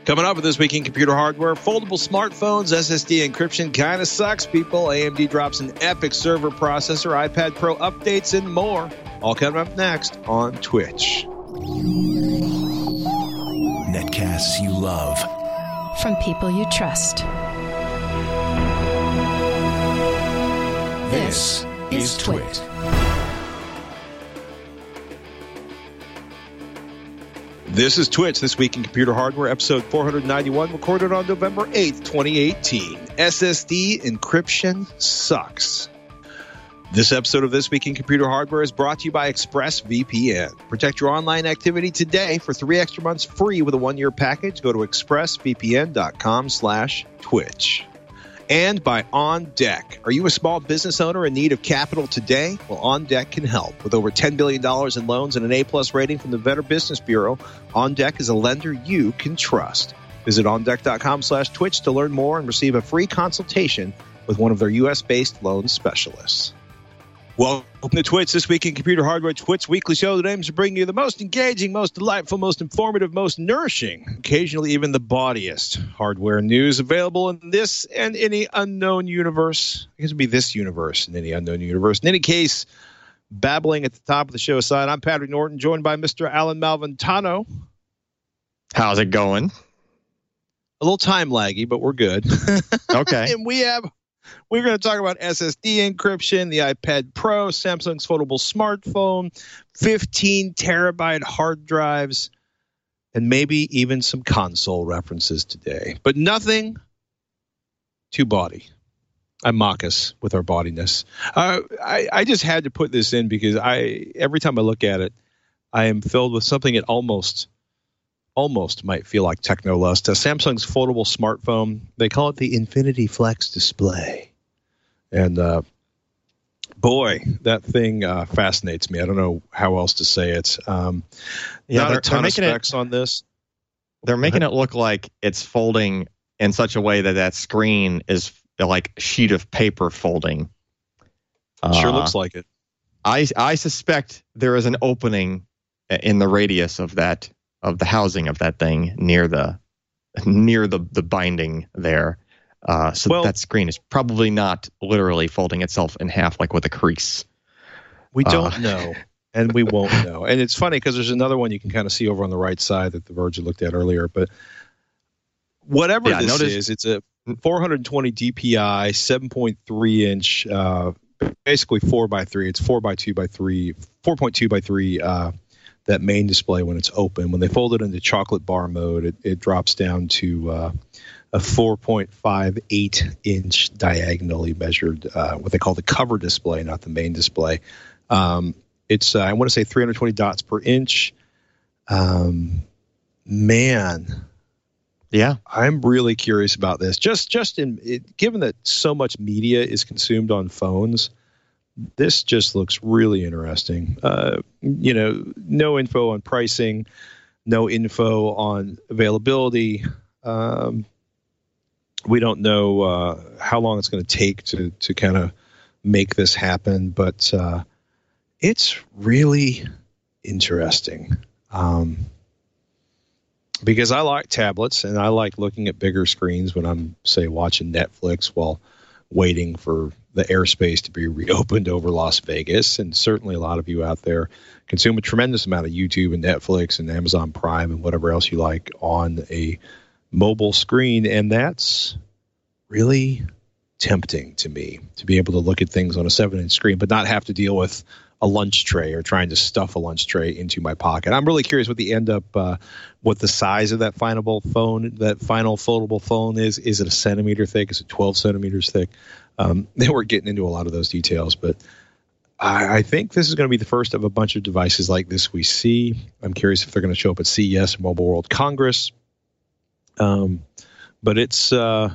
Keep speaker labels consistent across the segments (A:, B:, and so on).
A: Coming up with This Week in Computer Hardware, foldable smartphones, SSD encryption kind of sucks, people. AMD drops an epic server processor, iPad Pro updates, and more. All coming up next on Twitch.
B: Netcasts you love.
C: From people you trust. This is Twit.
A: This is Twitch, This Week in Computer Hardware, episode 491, recorded on November 8th, 2018. SSD encryption sucks. This episode of This Week in Computer Hardware is brought to you by ExpressVPN. Protect your online activity today for 3 extra months free with a 1-year package. Go to expressvpn.com/Twitch. And by OnDeck. Are you a small business owner in need of capital today? Well, OnDeck can help. With over $10 billion in loans and an A-plus rating from the Better Business Bureau, OnDeck is a lender you can trust. Visit OnDeck.com/Twitch to learn more and receive a free consultation with one of their U.S.-based loan specialists. Welcome to Twitch, This Week in Computer Hardware, Twitch weekly show that aims to bring you the most engaging, most delightful, most informative, most nourishing, occasionally even the bawdiest hardware news available in this and any unknown universe. I guess it would be this universe and any unknown universe. In any case, babbling at the top of the show aside, I'm Patrick Norton, joined by Mr. Alan Malventano.
D: How's it going?
A: A little time laggy, but we're good.
D: Okay.
A: And we're going to talk about SSD encryption, the iPad Pro, Samsung's foldable smartphone, 15 terabyte hard drives, and maybe even some console references today. But nothing too bawdy. I mock us with our bawdiness. I just had to put this in because every time I look at it, I am filled with something that almost might feel like technolust. Samsung's foldable smartphone, they call it the Infinity Flex display. And boy, that thing fascinates me. I don't know how else to say it. Not a ton of specs on this.
D: They're making it look like it's folding in such a way that screen is like a sheet of paper folding.
A: Sure looks like it.
D: I suspect there is an opening in the radius of the housing of that thing near the binding there. So that screen is probably not literally folding itself in half like with a crease.
A: We don't know, and we won't know. And it's funny because there's another one you can kind of see over on the right side that the Verge looked at earlier. But whatever this is, it's a 420 DPI, 7.3 inch, basically 4x3. It's 4x2 by 3, 4.2 by 3. That main display when it's open. When they fold it into chocolate bar mode, it drops down to a 4.58 inch diagonally measured, what they call the cover display, not the main display. It's I want to say 320 dots per inch. Man,
D: yeah,
A: I'm really curious about this. Just given that so much media is consumed on phones, this just looks really interesting. No info on pricing, no info on availability. We don't know how long it's going to take to kind of make this happen, but it's really interesting. Because I like tablets and I like looking at bigger screens when I'm, say, watching Netflix while waiting for the airspace to be reopened over Las Vegas. And certainly a lot of you out there consume a tremendous amount of YouTube and Netflix and Amazon Prime and whatever else you like on a mobile screen. And that's really tempting to me, to be able to look at things on a 7-inch screen, but not have to deal with a lunch tray or trying to stuff a lunch tray into my pocket. I'm really curious what what the size of that final foldable phone is. Is it a centimeter thick? Is it 12 centimeters thick? They were getting into a lot of those details, but I think this is going to be the first of a bunch of devices like this we see. I'm curious if they're going to show up at CES, Mobile World Congress. But it's,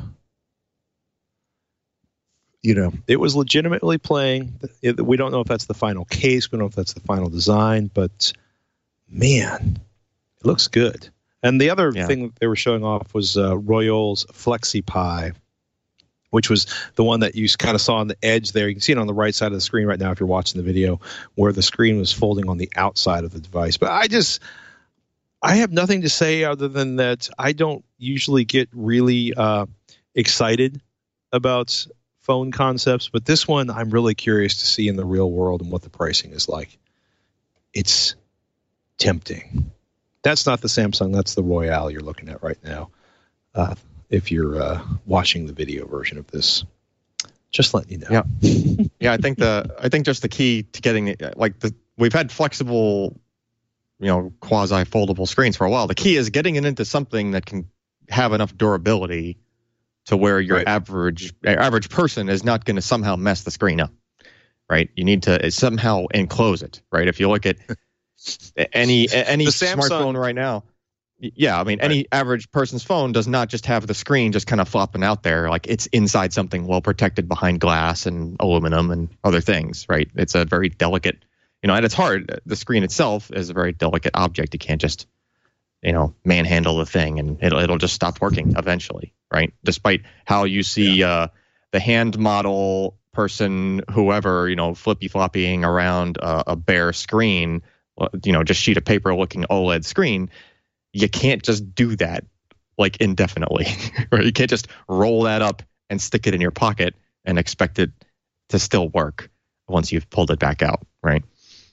A: it was legitimately playing. We don't know if that's the final case. We don't know if that's the final design, but man, it looks good. And the other thing that they were showing off was Royol's FlexiPi, which was the one that you kind of saw on the edge there. You can see it on the right side of the screen right now if you're watching the video, where the screen was folding on the outside of the device. But I have nothing to say other than that I don't usually get really excited about phone concepts, but this one I'm really curious to see in the real world and what the pricing is like. It's tempting. That's not the Samsung, that's the Royale you're looking at right now. If you're watching the video version of this, just letting you know.
D: Yeah. I think just the key to getting we've had flexible, quasi foldable screens for a while. The key is getting it into something that can have enough durability to where your average person is not going to somehow mess the screen up, right? You need to somehow enclose it, right? If you look at any smartphone right now, any average person's phone does not just have the screen just kind of flopping out there like it's inside something well protected behind glass and aluminum and other things, right? It's a very delicate, at its heart, the screen itself is a very delicate object. You can't just, manhandle the thing and it'll just stop working eventually, right? Despite how you see the hand model person, whoever, flippy floppying around a bare screen, just sheet of paper looking OLED screen. You can't just do that like indefinitely, right? You can't just roll that up and stick it in your pocket and expect it to still work once you've pulled it back out, right?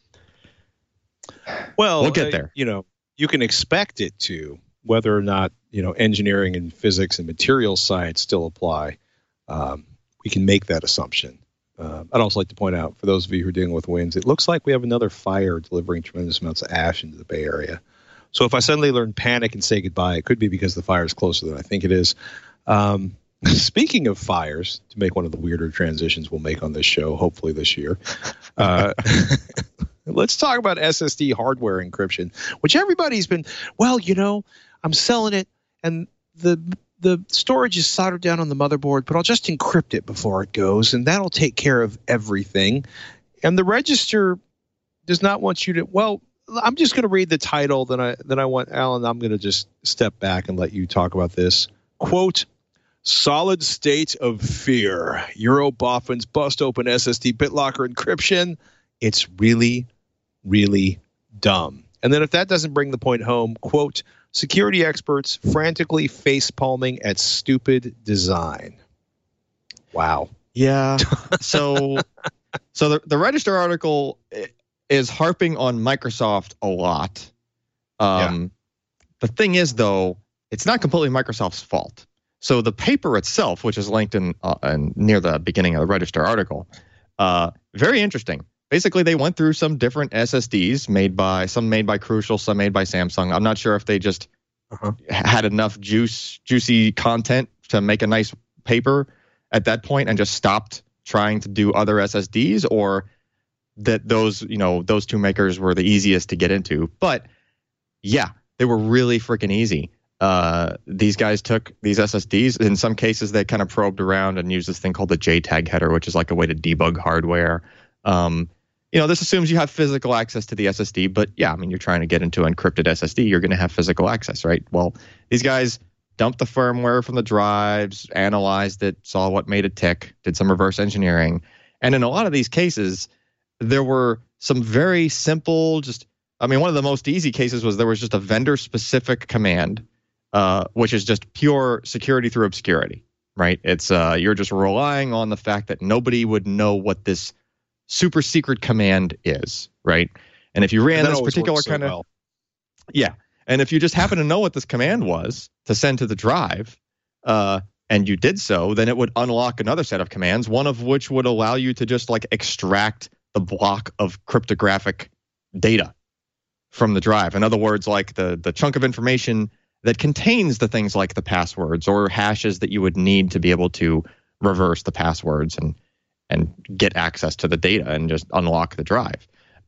A: Well,
D: we'll get there.
A: You can expect it to, whether or not, engineering and physics and materials science still apply. We can make that assumption. I'd also like to point out, for those of you who are dealing with winds, it looks like we have another fire delivering tremendous amounts of ash into the Bay Area. So if I suddenly learn panic and say goodbye, it could be because the fire is closer than I think it is. Speaking of fires, to make one of the weirder transitions we'll make on this show, hopefully this year, let's talk about SSD hardware encryption, which everybody's been, I'm selling it, and the storage is soldered down on the motherboard, but I'll just encrypt it before it goes, and that'll take care of everything. And the register does not want you to, I'm just going to read the title, then I want, Alan, I'm going to just step back and let you talk about this. Quote, solid state of fear. Euroboffins bust open SSD BitLocker encryption. It's really, really dumb. And then if that doesn't bring the point home, quote, security experts frantically face-palming at stupid design. Wow.
D: Yeah. So the Register article is harping on Microsoft a lot. The thing is, though, it's not completely Microsoft's fault. So the paper itself, which is linked in near the beginning of the Register article, very interesting. Basically, they went through some different SSDs some made by Crucial, some made by Samsung. I'm not sure if they just had enough juicy content to make a nice paper at that point and just stopped trying to do other SSDs, or that those two makers were the easiest to get into. But yeah, they were really freaking easy. These guys took these SSDs. In some cases, they kind of probed around and used this thing called the JTAG header, which is like a way to debug hardware. This assumes you have physical access to the SSD, but yeah, you're trying to get into encrypted SSD, you're going to have physical access, right? Well, these guys dumped the firmware from the drives, analyzed it, saw what made it tick, did some reverse engineering. And in a lot of these cases, there were some very simple, one of the most easy cases was there was just a vendor-specific command, which is just pure security through obscurity, right? It's you're just relying on the fact that nobody would know what this super secret command is, right? And if you ran this particular kind of, and if you just happen to know what this command was to send to the drive, and you did so, then it would unlock another set of commands, one of which would allow you to just extract the block of cryptographic data from the drive. In other words, the chunk of information that contains the things like the passwords or hashes that you would need to be able to reverse the passwords and get access to the data and just unlock the drive.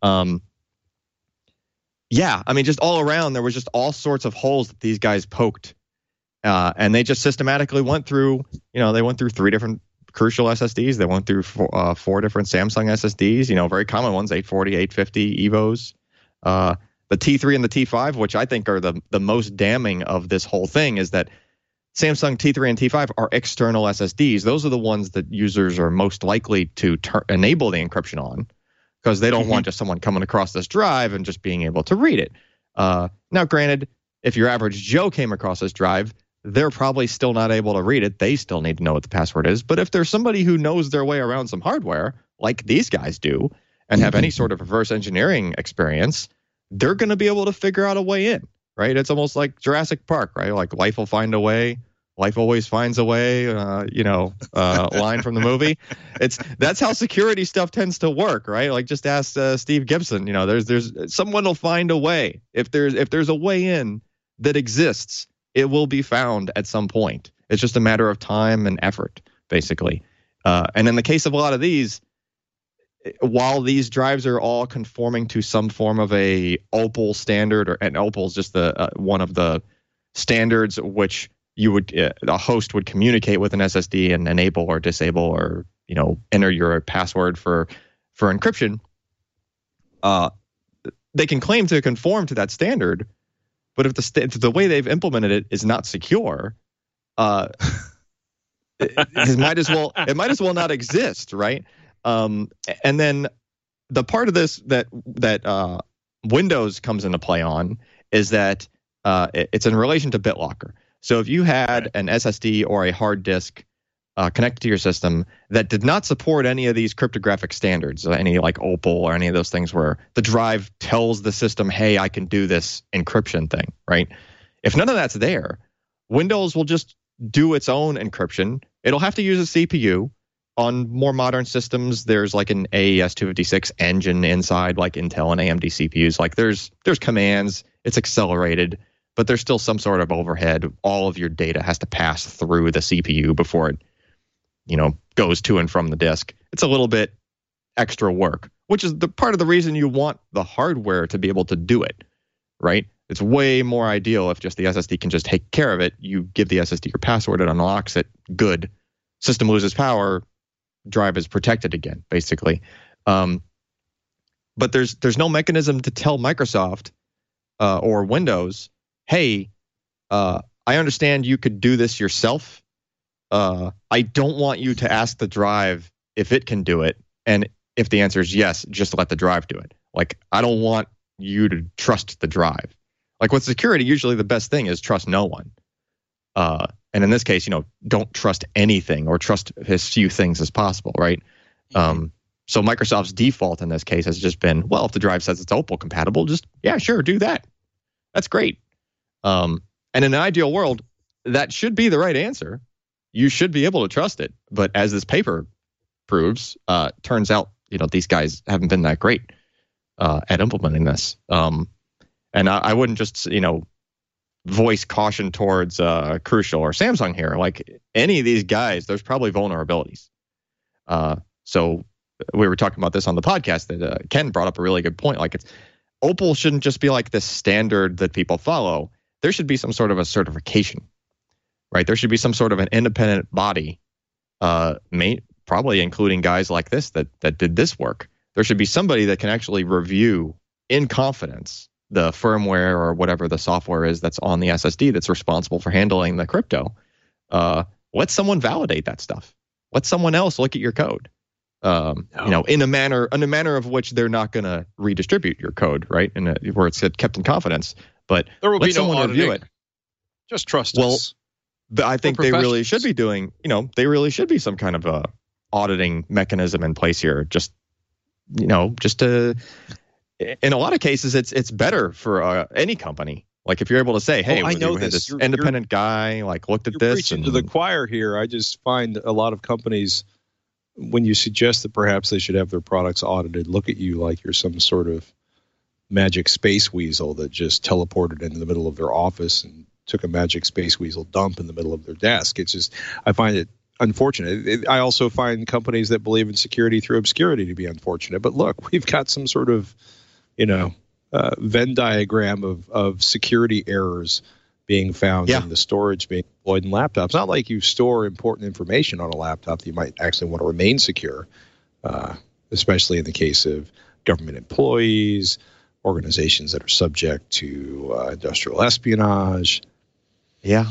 D: Just all around, there was just all sorts of holes that these guys poked. And they just systematically went through, they went through 3 different Crucial SSDs. They went through 4 different Samsung SSDs, very common ones, 840, 850 EVOs. The T3 and the T5, which I think are the most damning of this whole thing, is that Samsung T3 and T5 are external SSDs. Those are the ones that users are most likely to enable the encryption on, because they don't want just someone coming across this drive and just being able to read it. Now, granted, if your average Joe came across this drive, they're probably still not able to read it. They still need to know what the password is. But if there's somebody who knows their way around some hardware, like these guys do, and have any sort of reverse engineering experience, they're going to be able to figure out a way in, right? It's almost like Jurassic Park, right? Like life will find a way. Life always finds a way, line from the movie. That's how security stuff tends to work, right? Like just ask Steve Gibson. There's someone will find a way. If there's a way in that exists, it will be found at some point. It's just a matter of time and effort, basically. And in the case of a lot of these, while these drives are all conforming to some form of a Opal standard, and Opal is just the one of the standards which a host would communicate with an SSD and enable or disable or enter your password for encryption. They can claim to conform to that standard, but if the way they've implemented it is not secure, it might as well not exist, right? And then the part of this that Windows comes into play on is that it's in relation to BitLocker. So if you had an SSD or a hard disk connected to your system that did not support any of these cryptographic standards, any like Opal or any of those things where the drive tells the system, hey, I can do this encryption thing, right? If none of that's there, Windows will just do its own encryption. It'll have to use a CPU. On more modern systems, there's like an AES 256 engine inside, like Intel and AMD CPUs. Like there's commands, it's accelerated, but there's still some sort of overhead. All of your data has to pass through the CPU before it, goes to and from the disk. It's a little bit extra work, which is the part of the reason you want the hardware to be able to do it, right? It's way more ideal if just the SSD can just take care of it. You give the SSD your password, it unlocks it, good. System loses power, drive is protected again, basically. But there's no mechanism to tell Microsoft or Windows, hey, I understand you could do this yourself. I don't want you to ask the drive if it can do it. And if the answer is yes, just let the drive do it. Like, I don't want you to trust the drive. Like with security, usually the best thing is trust no one. And in this case, don't trust anything or trust as few things as possible, right? Mm-hmm. So Microsoft's default in this case has just been, well, if the drive says it's Opal compatible, just, yeah, sure, do that. That's great. And in an ideal world, that should be the right answer. You should be able to trust it. But as this paper proves, turns out, these guys haven't been that great at implementing this. And I wouldn't just, voice caution towards Crucial or Samsung here. Like any of these guys, there's probably vulnerabilities. So we were talking about this on the podcast that Ken brought up a really good point. Like Opal shouldn't just be like this standard that people follow. There should be some sort of a certification, right? There should be some sort of an independent body, probably including guys like this that did this work. There should be somebody that can actually review in confidence the firmware or whatever the software is that's on the SSD that's responsible for handling the crypto. Let someone validate that stuff. Let someone else look at your code. In a manner of which they're not going to redistribute your code, right? Where it's kept in confidence. But
A: there will
D: let
A: be no
D: someone
A: auditing.
D: review it.
A: Just trust us.
D: Well, I think they really should be doing. They really should be some kind of a auditing mechanism in place here. Just to. In a lot of cases, it's better for any company. Like if you're able to say, "Hey,
A: I know
D: we had
A: this
D: independent guy like looked at this,"
A: preaching to the choir here. I just find a lot of companies, when you suggest that perhaps they should have their products audited, look at you like you're some sort of magic space weasel that just teleported into the middle of their office and took a magic space weasel dump in the middle of their desk. It's just, I find it unfortunate. I also find companies that believe in security through obscurity to be unfortunate. But look, we've got some sort of Venn diagram of security errors being found in the storage being deployed in laptops. It's not like you store important information on a laptop that you might actually want to remain secure, especially in the case of government employees, organizations that are subject to industrial espionage.
D: Yeah.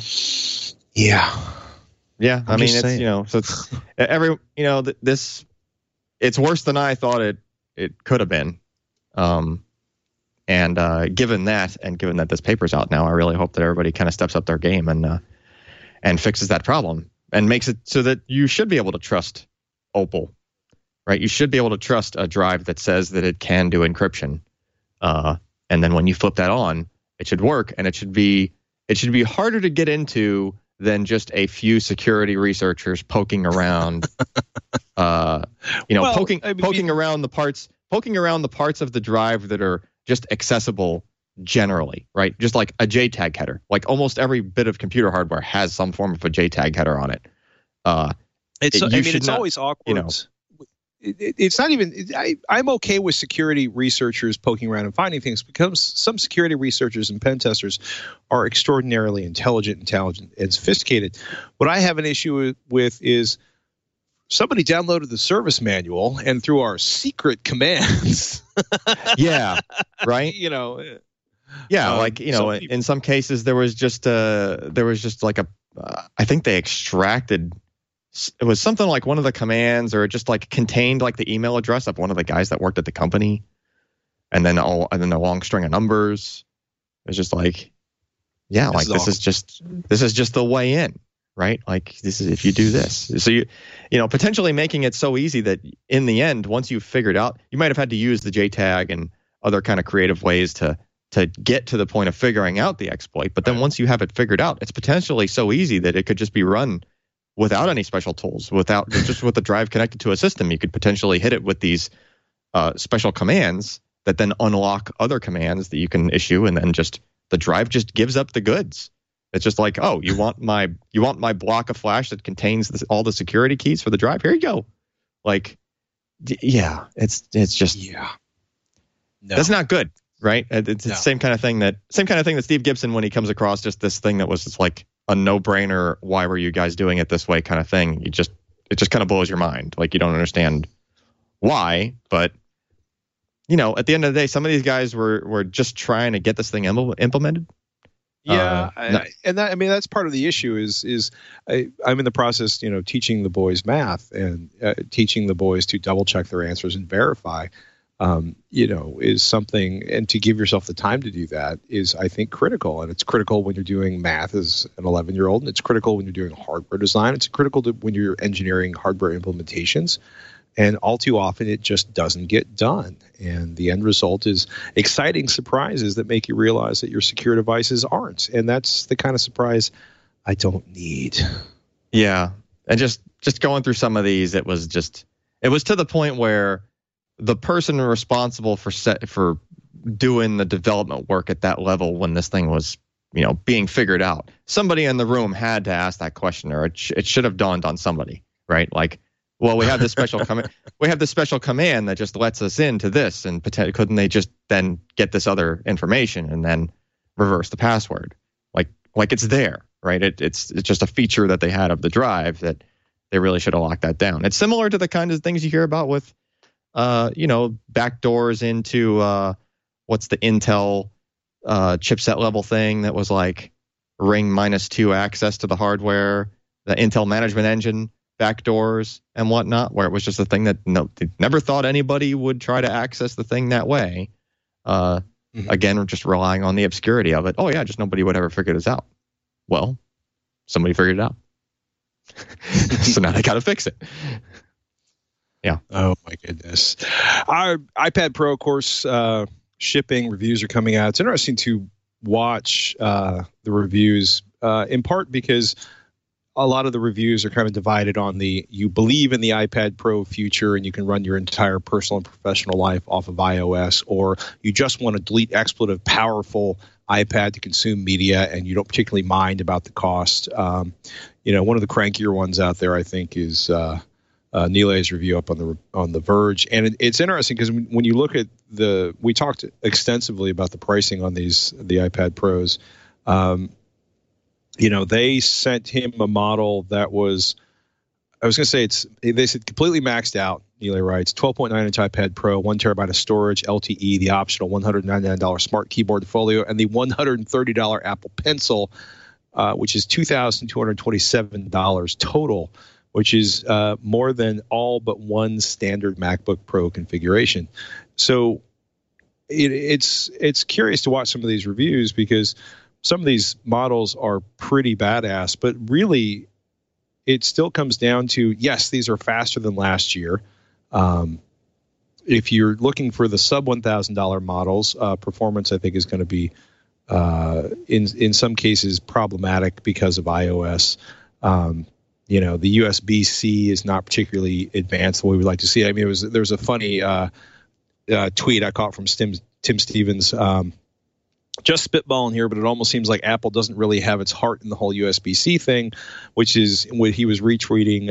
D: I mean, it's
A: saying.
D: so it's this. It's worse than I thought it could have been. And given that this paper's out now, I really hope that everybody kind of steps up their game and fixes that problem and makes it so that you should be able to trust Opal, right? You should be able to trust a drive that says that it can do encryption. And then when you flip that on, it should work, and it should be harder to get into than just a few security researchers poking around, poking around the parts of the drive that are just accessible generally, right? Just like a JTAG header. Like almost every bit of computer hardware has some form of a JTAG header on it.
A: It's always awkward. It's not even. I'm okay with security researchers poking around and finding things because some security researchers and pen testers are extraordinarily intelligent, and sophisticated. What I have an issue with is somebody downloaded the service manual and through our secret commands.
D: Yeah, right. In some cases there was just like I think they extracted. It was something like one of the commands, or it just like contained like the email address of one of the guys that worked at the company, and then a long string of numbers. It was just like, yeah, this is just the way in, right? Like this is if you do this, so you potentially making it so easy that in the end, once you've figured out, you might have had to use the JTAG and other kind of creative ways to get to the point of figuring out the exploit. But then once you have it figured out, it's potentially so easy that it could just be run without any special tools, just with the drive connected to a system. You could potentially hit it with these special commands that then unlock other commands that you can issue, and then just the drive just gives up the goods. It's just like, oh, you want my block of flash that contains all the security keys for the drive? Here you go. Like, yeah, it's just no. That's not good, right? It's the same kind of thing that Steve Gibson, when he comes across just this thing that was just like a no-brainer, why were you guys doing it this way kind of thing, it just kind of blows your mind. Like, you don't understand why, but at the end of the day, some of these guys were just trying to get this thing implemented.
A: Yeah, that's part of the issue. Is I'm in the process, teaching the boys math and teaching the boys to double check their answers and verify. Is something, and to give yourself the time to do that is, I think, critical. And it's critical when you're doing math as an 11-year-old, and it's critical when you're doing hardware design. It's critical when you're engineering hardware implementations. And all too often, it just doesn't get done. And the end result is exciting surprises that make you realize that your secure devices aren't. And that's the kind of surprise I don't need.
D: Yeah. And just going through some of these, it was to the point where the person responsible for doing the development work at that level, when this thing was, being figured out, somebody in the room had to ask that question, or it should have dawned on somebody, right? Like, well, we have this special command that just lets us into this, and couldn't they just then get this other information and then reverse the password? Like it's there, right? It's just a feature that they had of the drive that they really should have locked that down. It's similar to the kind of things you hear about with backdoors into what's the Intel chipset level thing that was like ring -2 access to the hardware, the Intel management engine backdoors and whatnot, where it was just a thing that they never thought anybody would try to access the thing that way. Again, we're just relying on the obscurity of it. Oh yeah, just nobody would ever figure this out. Well, somebody figured it out. So now they got to fix it. Yeah.
A: Oh my goodness. Our iPad Pro, of course, shipping reviews are coming out. It's interesting to watch the reviews, in part because a lot of the reviews are kind of divided on you believe in the iPad Pro future and you can run your entire personal and professional life off of iOS, or you just want to delete expletive, powerful iPad to consume media and you don't particularly mind about the cost. One of the crankier ones out there, I think, is Nilay's review up on the Verge, and it's interesting because when you look at we talked extensively about the pricing on the iPad Pros. They sent him a model that was, I was going to say they said completely maxed out. Nilay writes 12.9-inch iPad Pro, 1 terabyte of storage, LTE, the optional $199 smart keyboard folio, and the $130 Apple Pencil, which is $2,227 total, which is more than all but one standard MacBook Pro configuration. So it's curious to watch some of these reviews because some of these models are pretty badass, but really it still comes down to, yes, these are faster than last year. If you're looking for the sub $1,000 models, performance I think is going to be in some cases problematic because of iOS. The USB-C is not particularly advanced the way we like to see it. I mean, there was a funny tweet I caught from Tim Stevens, just spitballing here, but it almost seems like Apple doesn't really have its heart in the whole USB-C thing, which is when he was retweeting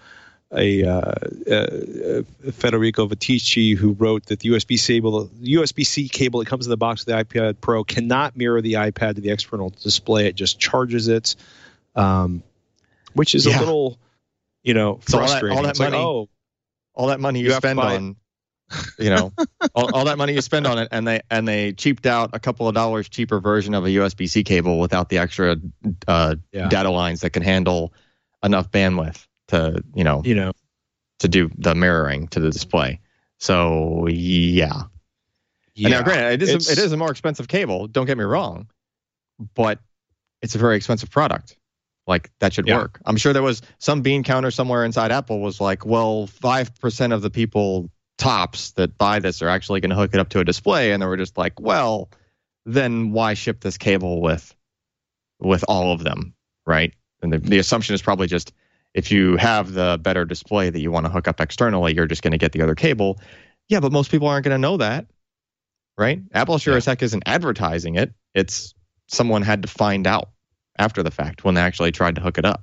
A: Federico Vitici, who wrote that the USB-C cable that comes in the box of the iPad Pro cannot mirror the iPad to the external display. It just charges it, which is a little, frustrating.
D: All that money, all that money you spend on, all that money you spend on it, and they cheaped out a couple of dollars cheaper version of a USB-C cable without the extra data lines that can handle enough bandwidth to to do the mirroring to the display. So yeah. And now granted, it is a more expensive cable, don't get me wrong, but it's a very expensive product. Like, that should work. I'm sure there was some bean counter somewhere inside Apple was like, well, 5% of the people tops that buy this are actually going to hook it up to a display, and they were just like, well, then why ship this cable with all of them, right? And the assumption is probably just, if you have the better display that you want to hook up externally, you're just going to get the other cable. Yeah, but most people aren't going to know that, right? Apple sure as heck isn't advertising it. It's someone had to find out after the fact when they actually tried to hook it up.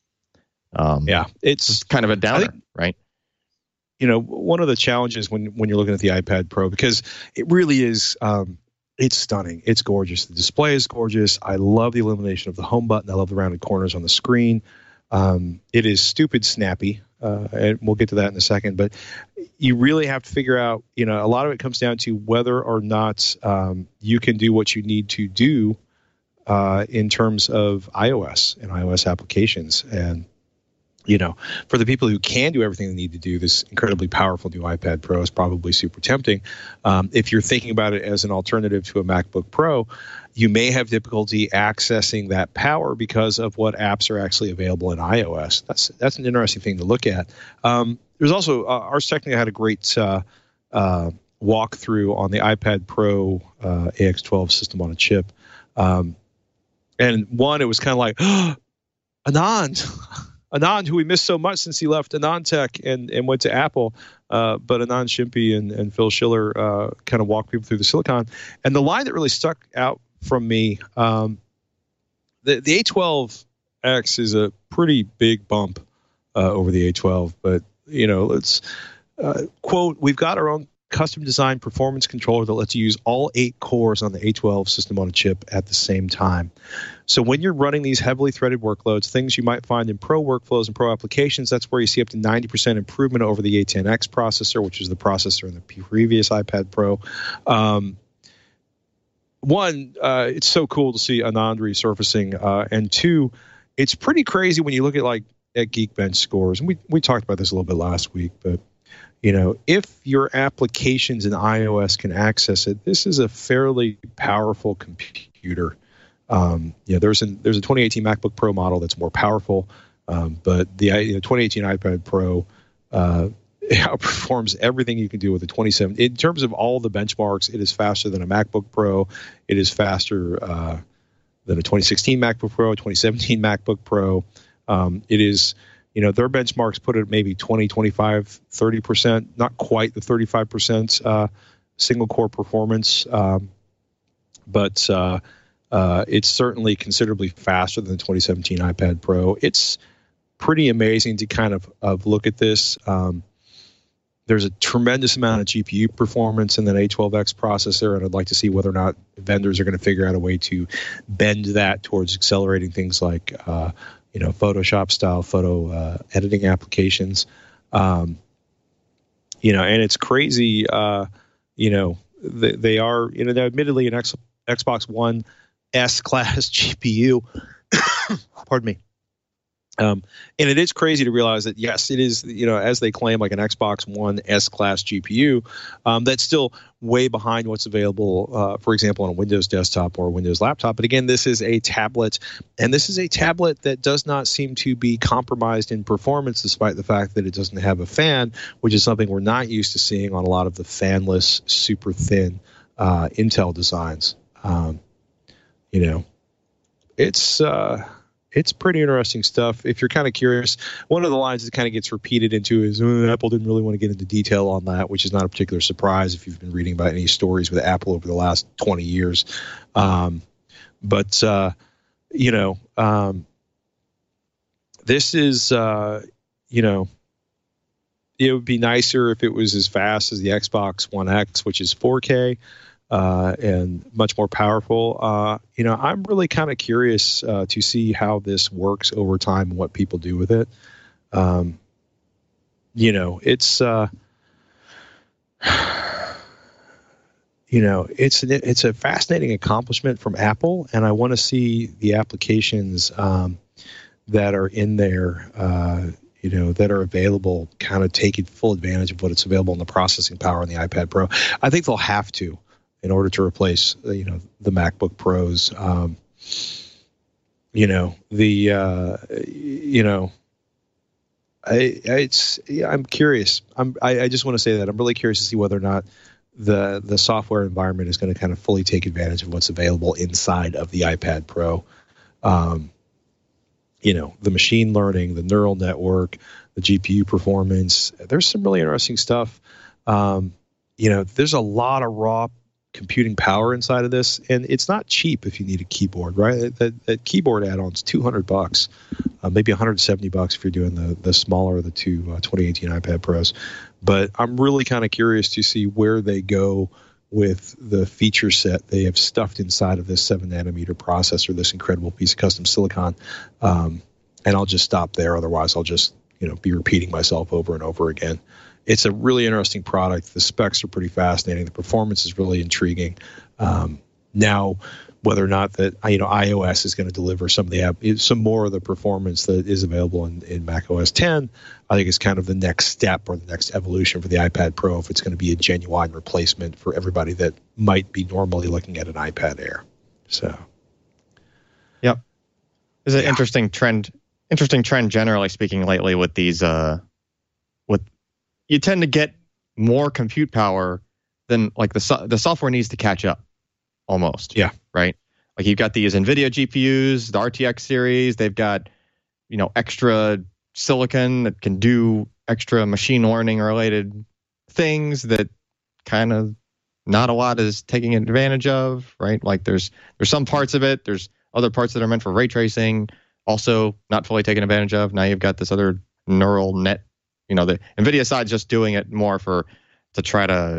D: It's kind of a downer, right?
A: One of the challenges when you're looking at the iPad Pro, because it really is, it's stunning. It's gorgeous. The display is gorgeous. I love the illumination of the home button. I love the rounded corners on the screen. It is stupid snappy, and we'll get to that in a second. But you really have to figure out, a lot of it comes down to whether or not you can do what you need to do in terms of iOS and iOS applications. And, for the people who can do everything they need to do, this incredibly powerful new iPad Pro is probably super tempting. If you're thinking about it as an alternative to a MacBook Pro, you may have difficulty accessing that power because of what apps are actually available in iOS. That's an interesting thing to look at. There's also Ars Technica had a great walkthrough on the iPad Pro AX12 system on a chip. And one, it was kind of like, Anand, who we missed so much since he left AnandTech and went to Apple. But Anand Shimpi and Phil Schiller kind of walked people through the silicon. And the line that really stuck out from me, the A12X is a pretty big bump over the A12. But, let's quote, "We've got our own custom designed performance controller that lets you use all 8 cores on the A12 system on a chip at the same time. So when you're running these heavily threaded workloads, things you might find in pro workflows and pro applications, that's where you see up to 90% improvement over the A10X processor, which is the processor in the previous iPad Pro." One, it's so cool to see Anand resurfacing, and two, it's pretty crazy when you look at Geekbench scores, and we talked about this a little bit last week, but if your applications in iOS can access it, this is a fairly powerful computer. There's a 2018 MacBook Pro model that's more powerful, but the 2018 iPad Pro outperforms everything you can do with the 27. In terms of all the benchmarks, it is faster than a MacBook Pro. It is faster than a 2016 MacBook Pro, 2017 MacBook Pro. It is, their benchmarks put it at maybe 20, 25, 30%, not quite the 35% single core performance, but it's certainly considerably faster than the 2017 iPad Pro. It's pretty amazing to kind of look at this. There's a tremendous amount of GPU performance in that A12X processor, and I'd like to see whether or not vendors are going to figure out a way to bend that towards accelerating things like Photoshop style photo editing applications. And it's crazy. They are, they're admittedly an Xbox One S class GPU. Pardon me. And it is crazy to realize that, yes, it is, as they claim, like an Xbox One S-class GPU, that's still way behind what's available, for example, on a Windows desktop or a Windows laptop. But again, this is a tablet, and this is a tablet that does not seem to be compromised in performance, despite the fact that it doesn't have a fan, which is something we're not used to seeing on a lot of the fanless, super thin Intel designs. It's pretty interesting stuff. If you're kind of curious, one of the lines that kind of gets repeated into is Apple didn't really want to get into detail on that, which is not a particular surprise if you've been reading about any stories with Apple over the last 20 years. This is, it would be nicer if it was as fast as the Xbox One X, which is 4K. And much more powerful. I'm really kind of curious to see how this works over time and what people do with it. It's a fascinating accomplishment from Apple, and I want to see the applications that are in there, that are available, kind of taking full advantage of what it's available in the processing power on the iPad Pro. I think they'll have to, in order to replace, the MacBook Pros. I'm curious. I just want to say that I'm really curious to see whether or not the software environment is going to kind of fully take advantage of what's available inside of the iPad Pro. The machine learning, the neural network, the GPU performance. There's some really interesting stuff. There's a lot of raw computing power inside of this, and it's not cheap if you need a keyboard, right? That keyboard add-on's $200, maybe $170 if you're doing the smaller of the two 2018 iPad Pros. But I'm really kind of curious to see where they go with the feature set they have stuffed inside of this 7-nanometer processor, this incredible piece of custom silicon. And I'll just stop there. Otherwise, I'll just be repeating myself over and over again. It's a really interesting product. The specs are pretty fascinating. The performance is really intriguing. Now, whether or not that iOS is going to deliver some more of the performance that is available in Mac OS 10, I think is kind of the next step or the next evolution for the iPad Pro, if it's going to be a genuine replacement for everybody that might be normally looking at an iPad Air. So,
D: yep, there's an interesting trend generally speaking lately with these. You tend to get more compute power than like the software needs to catch up almost.
A: Yeah.
D: Right. Like you've got these NVIDIA GPUs, the RTX series, they've got, extra silicon that can do extra machine learning related things that kind of not a lot is taking advantage of, right? Like there's some parts of it. There's other parts that are meant for ray tracing, also not fully taken advantage of. Now you've got this other neural net. The NVIDIA side's just doing it more to try to,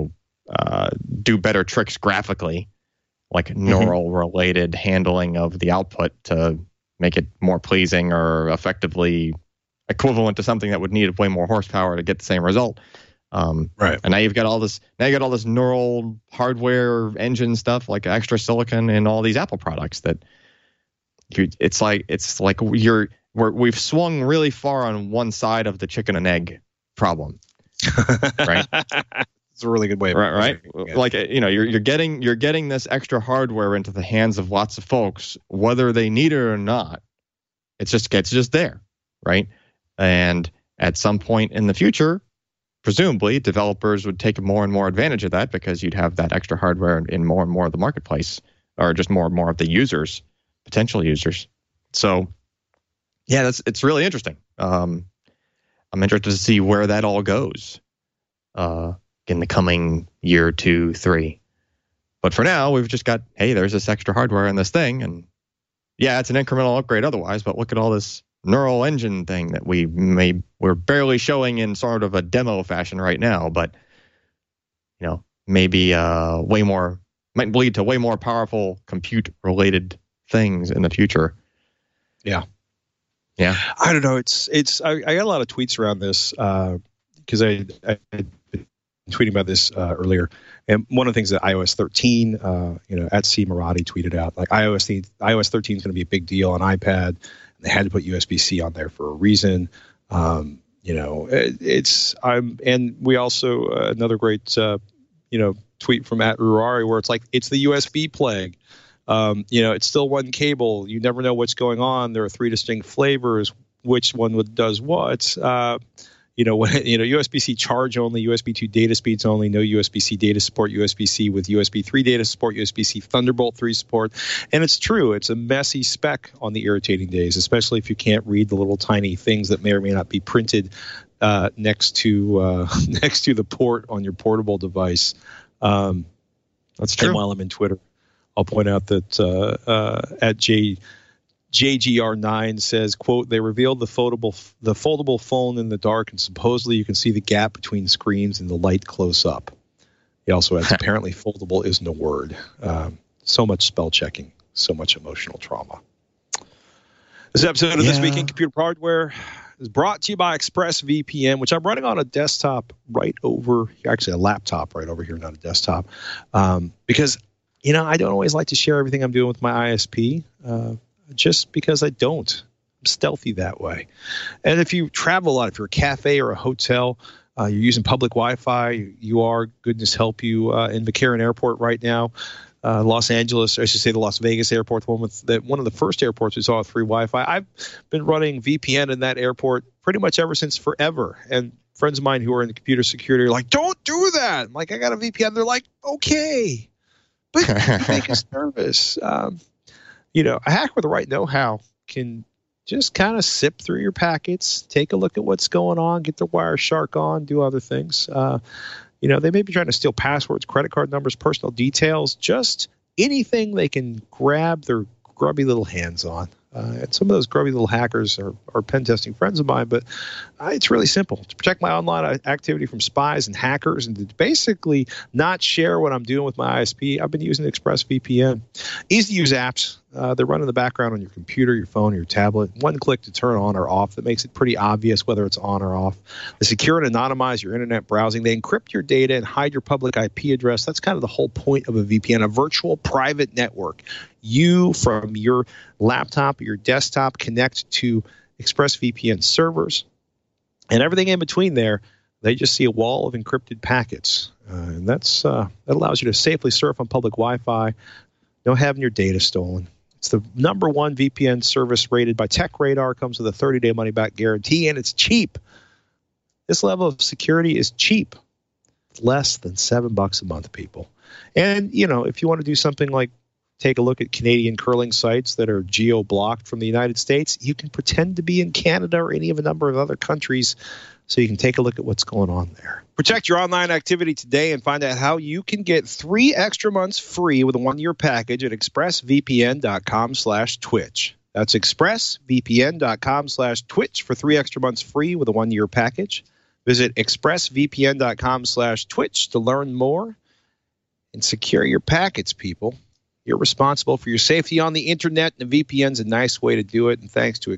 D: do better tricks graphically, like neural related handling of the output to make it more pleasing or effectively equivalent to something that would need way more horsepower to get the same result.
A: Right.
D: And now you've got all this neural hardware engine stuff, like extra silicon in all these Apple products that it's like we've swung really far on one side of the chicken and egg problem, right?
A: It's a really good way of
D: right. Yeah. Like you're getting this extra hardware into the hands of lots of folks, whether they need it or not. It's just there, right? And at some point in the future, presumably developers would take more and more advantage of that because you'd have that extra hardware in more and more of the marketplace, or just more and more of the users, potential users. So. Yeah, it's really interesting. I'm interested to see where that all goes in the coming year, 2, 3. But for now, we've just got, hey, there's this extra hardware in this thing, and yeah, it's an incremental upgrade otherwise. But look at all this neural engine thing that we're barely showing in sort of a demo fashion right now. But maybe might lead to way more powerful compute related things in the future.
A: Yeah.
D: Yeah,
A: I don't know. I got a lot of tweets around this because I had been tweeting about this earlier. And one of the things that iOS 13, at C Marathi tweeted out, like iOS 13 is going to be a big deal on iPad. And They had to put USB-C on there for a reason. And we also another great tweet from @Ruari where it's like it's the USB plague. It's still one cable. You never know what's going on. There are 3 distinct flavors. Which one does what? USB-C charge only, USB 2 data speeds only, no USB-C data support, USB-C with USB 3 data support, USB-C Thunderbolt 3 support. And it's true. It's a messy spec on the irritating days, especially if you can't read the little tiny things that may or may not be printed next to the port on your portable device.
D: That's true.
A: And while I'm in Twitter, I'll point out that at JGR9 says, quote, they revealed the foldable phone in the dark, and supposedly you can see the gap between screens and the light close up. He also adds, apparently foldable isn't a word. So much spell checking, so much emotional trauma. This episode of This Week in Computer Hardware is brought to you by ExpressVPN, which I'm running on a desktop right over here, actually a laptop right over here, not a desktop, because, I don't always like to share everything I'm doing with my ISP, just because I don't. I'm stealthy that way. And if you travel a lot, if you're a cafe or a hotel, you're using public Wi-Fi, you are, goodness help you, in McCarran Airport right now, Los Angeles, I should say the Las Vegas airport, one of the first airports we saw with free Wi-Fi. I've been running VPN in that airport pretty much ever since forever. And friends of mine who are in computer security are like, don't do that. I'm like, I got a VPN. They're like, okay, but you make a service. A hacker with the right know-how can just kind of sip through your packets, take a look at what's going on, get the Wireshark on, do other things. They may be trying to steal passwords, credit card numbers, personal details, just anything they can grab their grubby little hands on. And some of those grubby little hackers are pen testing friends of mine, but it's really simple. To protect my online activity from spies and hackers and to basically not share what I'm doing with my ISP, I've been using ExpressVPN. Easy-to-use apps. They run in the background on your computer, your phone, or your tablet. One click to turn on or off. That makes it pretty obvious whether it's on or off. They secure and anonymize your internet browsing. They encrypt your data and hide your public IP address. That's kind of the whole point of a VPN, a virtual private network. You, from your laptop or your desktop, connect to ExpressVPN servers. And everything in between there, they just see a wall of encrypted packets. And that allows you to safely surf on public Wi-Fi, no having your data stolen. It's the #1 VPN service rated by TechRadar, comes with a 30-day money-back guarantee, and it's cheap. This level of security is cheap. It's less than $7 a month, people. And, if you want to do something like take a look at Canadian curling sites that are geo-blocked from the United States, you can pretend to be in Canada or any of a number of other countries so you can take a look at what's going on there. Protect your online activity today and find out how you can get 3 extra months free with a 1-year package at expressvpn.com/twitch. That's expressvpn.com/twitch for 3 extra months free with a 1-year package. Visit expressvpn.com/twitch to learn more and secure your packets, people. You're responsible for your safety on the internet, and the VPN's a nice way to do it. And thanks to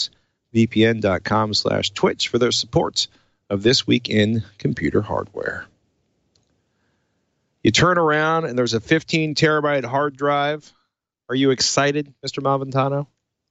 A: expressvpn.com/twitch for their support of This Week in Computer Hardware. You turn around and there's a 15 terabyte hard drive. Are you excited, Mr. Malventano?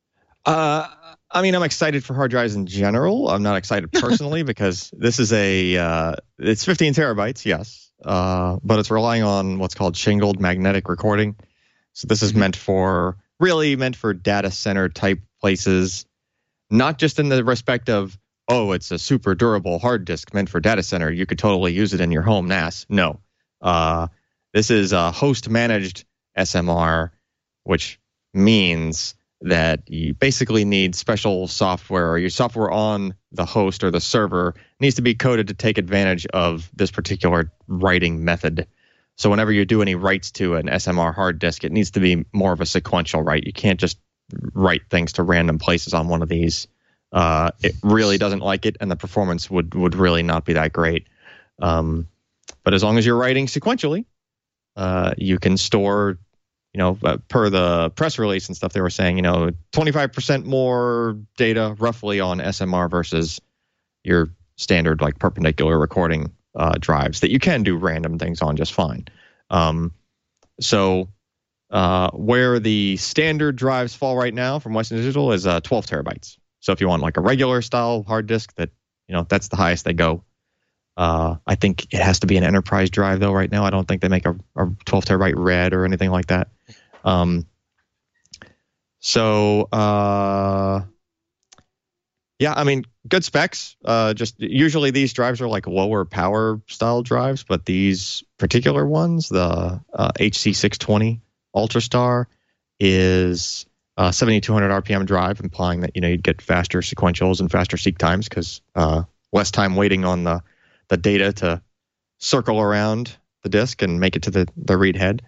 D: I'm excited for hard drives in general. I'm not excited personally because this is it's 15 terabytes, yes, but it's relying on what's called shingled magnetic recording. So this is meant for data center type places, not just in the respect of, it's a super durable hard disk meant for data center. You could totally use it in your home NAS. No, this is a host managed SMR, which means that you basically need special software, or your software on the host or the server needs to be coded to take advantage of this particular writing method. So whenever you do any writes to an SMR hard disk, it needs to be more of a sequential write. You can't just write things to random places on one of these. It really doesn't like it, and the performance would really not be that great. But as long as you're writing sequentially, you can store, per the press release and stuff, they were saying, 25% more data roughly on SMR versus your standard like perpendicular recording drives that you can do random things on just fine. So Where the standard drives fall right now from Western Digital is 12 terabytes. So if you want like a regular style hard disk, that's the highest they go. I think it has to be an enterprise drive though right now. I don't think they make a 12 terabyte red or anything like that. Yeah, I mean, good specs. Just usually these drives are like lower power style drives, but these particular ones, the HC620 Ultrastar, is 7,200 RPM drive, implying that you'd get faster sequentials and faster seek times because less time waiting on the data to circle around the disk and make it to the read head.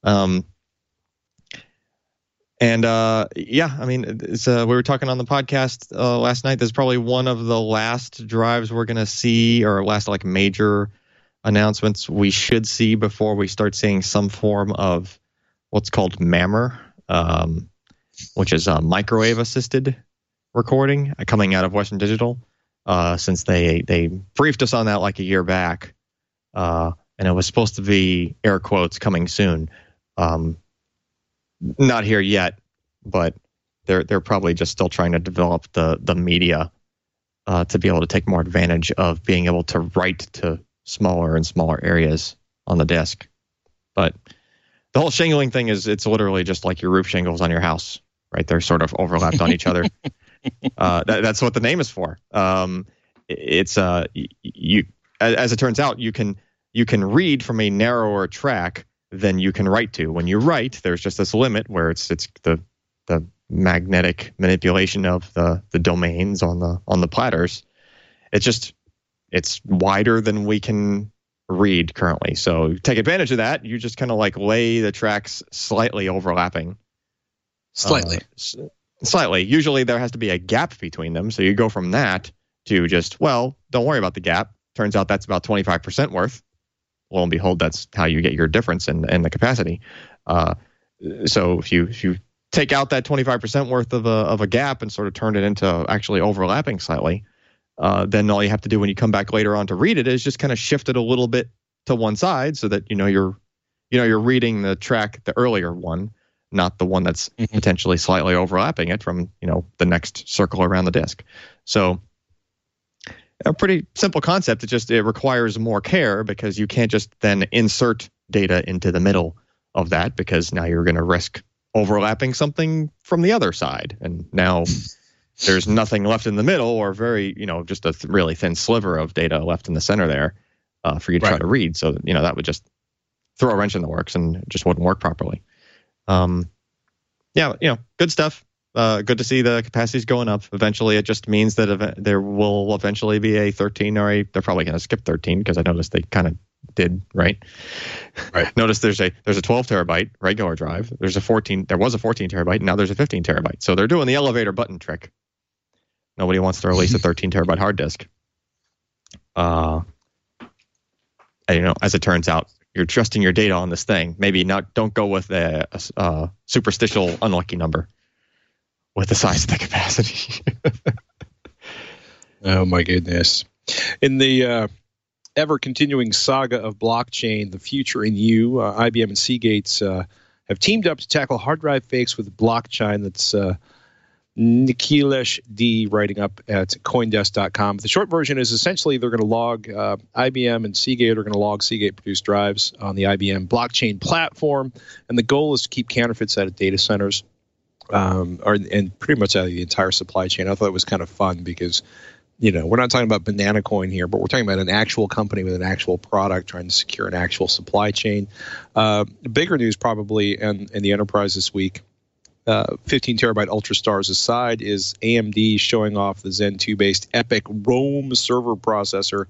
D: I mean, we were talking on the podcast last night. This is probably one of the last drives we're going to see, or last like major announcements we should see before we start seeing some form of what's called MAMR, which is microwave assisted recording coming out of Western Digital. Since they briefed us on that like a year back, and it was supposed to be air quotes coming soon. Not here yet, but they're probably just still trying to develop the media to be able to take more advantage of being able to write to smaller and smaller areas on the disk. But the whole shingling thing it's literally just like your roof shingles on your house, right? They're sort of overlapped on each other. That's what the name is for. It's you as it turns out, you can read from a narrower track than you can write to. When you write, there's just this limit where it's the magnetic manipulation of the domains on the platters. It's wider than we can read currently. So take advantage of that. You just kind of like lay the tracks slightly overlapping. Slightly. Usually there has to be a gap between them. So you go from that to just, don't worry about the gap. Turns out that's about 25% worth. Lo and behold, that's how you get your difference in the capacity. So if you take out that 25% worth of a gap and sort of turn it into actually overlapping slightly, then all you have to do when you come back later on to read it is just kind of shift it a little bit to one side so that you're reading the track, the earlier one, not the one that's potentially slightly overlapping it from the next circle around the disk. So a pretty simple concept. It requires more care because you can't just then insert data into the middle of that, because now you're going to risk overlapping something from the other side. And now there's nothing left in the middle, or very, just a really thin sliver of data left in the center there for you to try to read. So, that would just throw a wrench in the works and it just wouldn't work properly. Good stuff. Good to see the capacities going up. Eventually, it just means that there will eventually be a 13, or they're probably going to skip 13 because I noticed they kind of did, right? Notice there's a 12 terabyte regular drive. There was a 14 terabyte, and now there's a 15 terabyte. So they're doing the elevator button trick. Nobody wants to release a 13 terabyte hard disk. And, as it turns out, you're trusting your data on this thing. Maybe don't go with a superstitial unlucky number with the size of the capacity.
A: Oh my goodness. In the ever-continuing saga of blockchain, the future in you, IBM and Seagate have teamed up to tackle hard drive fakes with blockchain. That's Nikhilesh D writing up at Coindesk.com. The short version is essentially they're going to log, IBM and Seagate are going to log Seagate-produced drives on the IBM blockchain platform, and the goal is to keep counterfeits out of data centers. And pretty much out of the entire supply chain. I thought it was kind of fun because, we're not talking about Banana Coin here, but we're talking about an actual company with an actual product trying to secure an actual supply chain. Bigger news probably in the enterprise this week, 15 terabyte Ultrastars aside, is AMD showing off the Zen 2-based EPYC Rome server processor,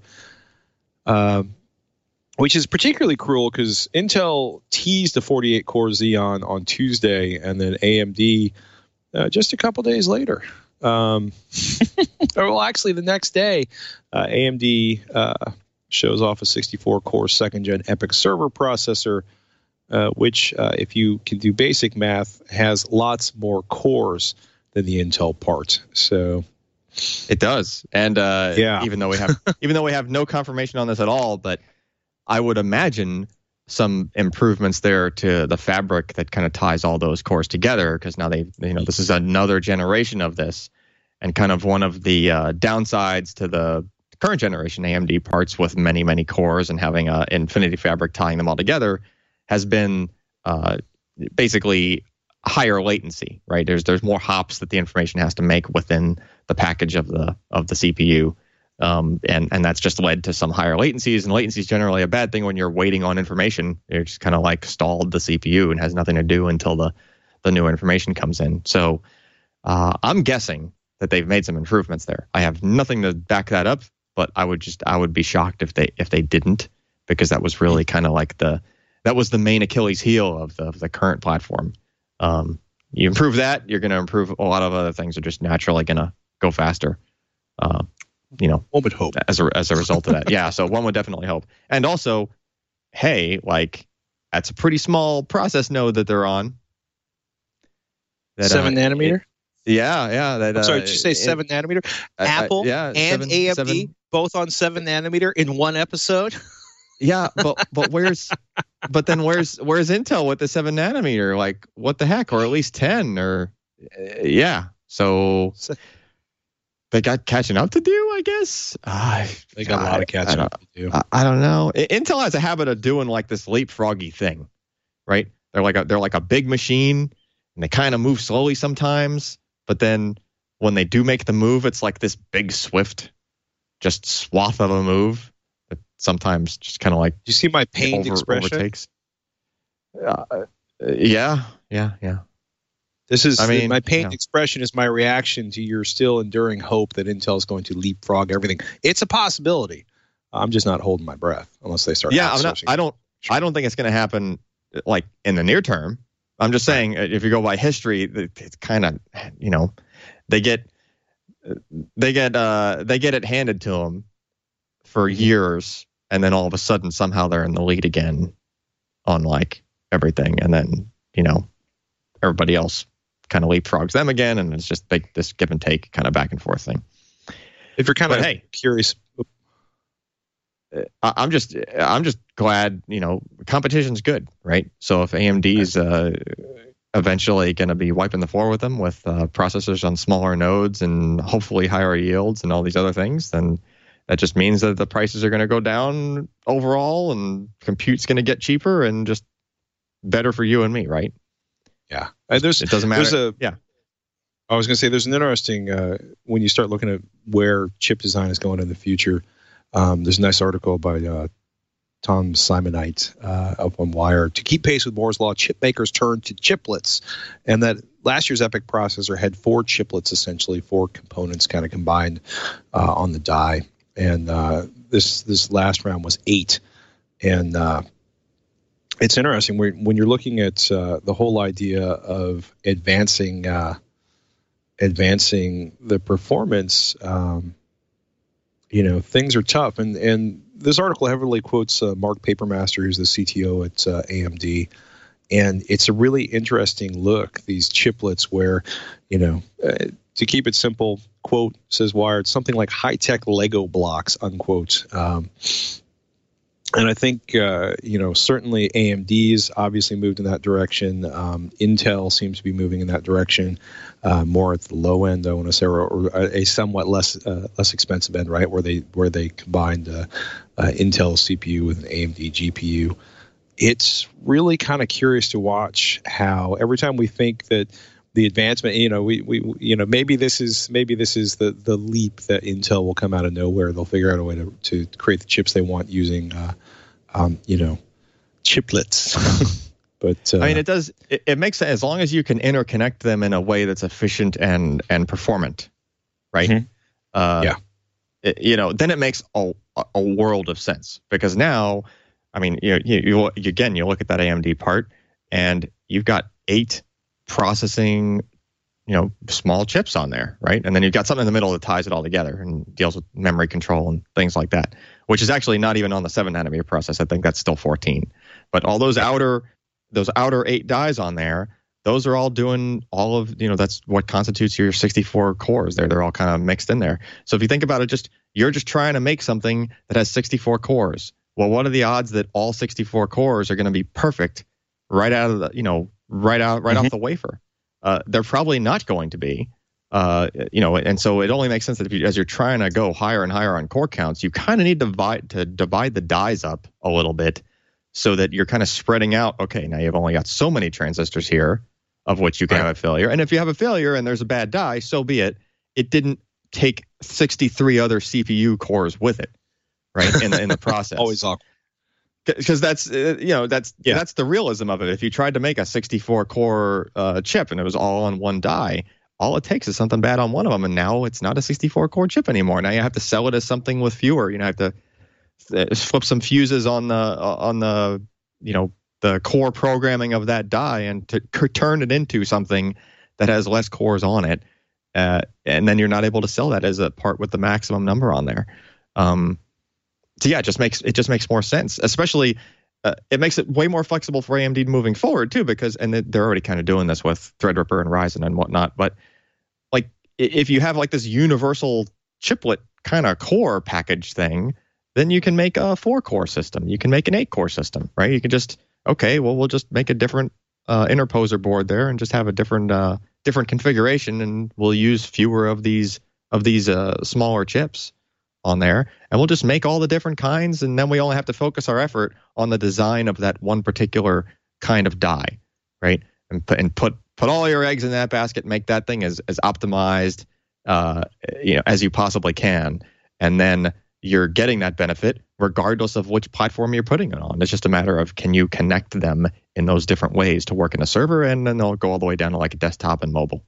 A: which is particularly cruel because Intel teased the 48-core Xeon on Tuesday, and then AMD just a couple days later. Actually, the next day, AMD shows off a 64-core second-gen EPYC server processor, which, if you can do basic math, has lots more cores than the Intel part. So
D: it does, and even though we have no confirmation on this at all, but I would imagine some improvements there to the fabric that kind of ties all those cores together, because now this is another generation of this, and kind of one of the downsides to the current generation AMD parts with many, many cores and having a Infinity Fabric tying them all together has been basically higher latency, right? There's more hops that the information has to make within the package of the CPU. And that's just led to some higher latencies, and latency is generally a bad thing when you're waiting on information. You're just kind of like stalled the CPU and has nothing to do until the new information comes in. So I'm guessing that they've made some improvements there. I have nothing to back that up, but I would be shocked if they didn't, because that was really kind of like that was the main Achilles heel of the current platform. You improve that, you're going to improve a lot of other things are just naturally going to go faster.
A: One would hope
D: as a result of that. Yeah, so one would definitely hope. And also, hey, like that's a pretty small process node that they're on.
A: 7 nanometer?
D: Yeah.
A: I'm sorry, did you say 7 nanometer? Apple and AMD both on 7 nanometer in one episode?
D: Yeah, but where's Intel with the 7 nanometer? Like, what the heck? Or at least 10? Or yeah. So they got catching up to do, I guess.
A: They got a lot of catching up to do.
D: I don't know. Intel has a habit of doing like this leapfroggy thing, right? They're like a big machine, and they kind of move slowly sometimes. But then when they do make the move, it's like this big, swift, just swath of a move that sometimes just kind of like.
A: You see my pained expression?
D: Overtakes. Yeah.
A: This is my pained expression is my reaction to your still enduring hope that Intel is going to leapfrog everything. It's a possibility. I'm just not holding my breath unless they start.
D: Yeah, I don't think it's going to happen like in the near term. I'm just saying, if you go by history, it's kind of, they get it handed to them for years, and then all of a sudden somehow they're in the lead again on like everything, and then everybody else kind of leapfrogs them again, and it's just like this give and take kind of back and forth thing.
A: If you're kind of curious,
D: I'm just glad competition's good, right? So if AMD's eventually going to be wiping the floor with them with processors on smaller nodes and hopefully higher yields and all these other things, then that just means that the prices are going to go down overall, and compute's going to get cheaper and just better for you and me, right?
A: Yeah,
D: it doesn't matter.
A: I was going to say there's an interesting when you start looking at where chip design is going in the future. There's a nice article by Tom Simonite up on Wired. To keep pace with Moore's law, chip makers turned to chiplets, and that last year's EPYC processor had 4 chiplets, essentially 4 components kind of combined on the die, and this last round was 8, and it's interesting when you're looking at the whole idea of advancing the performance. Things are tough, and this article heavily quotes Mark Papermaster, who's the CTO at AMD, and it's a really interesting look. These chiplets, where to keep it simple, quote says Wired, something like high-tech Lego blocks, unquote. And I think, certainly AMD's obviously moved in that direction. Intel seems to be moving in that direction, more at the low end, though, or a somewhat less expensive end, right, where they combined Intel CPU with an AMD GPU. It's really kind of curious to watch how every time we think that the advancement, maybe this is the leap that Intel will come out of nowhere. They'll figure out a way to create the chips they want using, chiplets. But
D: it makes sense as long as you can interconnect them in a way that's efficient and performant, right?
A: Mm-hmm.
D: Then it makes a world of sense, because now, you look at that AMD part, and you've got 8 processing, small chips on there, right? And then you've got something in the middle that ties it all together and deals with memory control and things like that, which is actually not even on the 7 nanometer process. I think that's still 14. But all those outer 8 dies on there, those are all doing all of, that's what constitutes your 64 cores there. They're all kind of mixed in there. So if you think about it, you're just trying to make something that has 64 cores. Well, what are the odds that all 64 cores are going to be perfect right out of the, right off the wafer? They're probably not going to be. And so it only makes sense that as you're trying to go higher and higher on core counts, you kind of need to divide the dies up a little bit so that you're kind of spreading out. Okay, now you've only got so many transistors here of which you can have a failure. And if you have a failure and there's a bad die, so be it. It didn't take 63 other CPU cores with it, right? In the process.
A: Always awkward.
D: Because that's the realism of it. If you tried to make a 64 core chip and it was all on one die, all it takes is something bad on one of them, and now it's not a 64 core chip anymore. Now you have to sell it as something with fewer. You have to flip some fuses on the core programming of that die and to turn it into something that has less cores on it, and then you're not able to sell that as a part with the maximum number on there. So yeah, it just makes more sense. Especially, it makes it way more flexible for AMD moving forward too, because they're already kind of doing this with Threadripper and Ryzen and whatnot. But like, if you have like this universal chiplet kind of core package thing, then you can make a 4-core system. You can make an 8-core system, right? You can just we'll just make a different interposer board there and just have a different configuration, and we'll use fewer of these smaller chips on there, and we'll just make all the different kinds, and then we only have to focus our effort on the design of that one particular kind of die, right? And put all your eggs in that basket, make that thing as optimized as you possibly can, and then you're getting that benefit regardless of which platform you're putting it on. It's just a matter of, can you connect them in those different ways to work in a server, and then they'll go all the way down to like a desktop and mobile.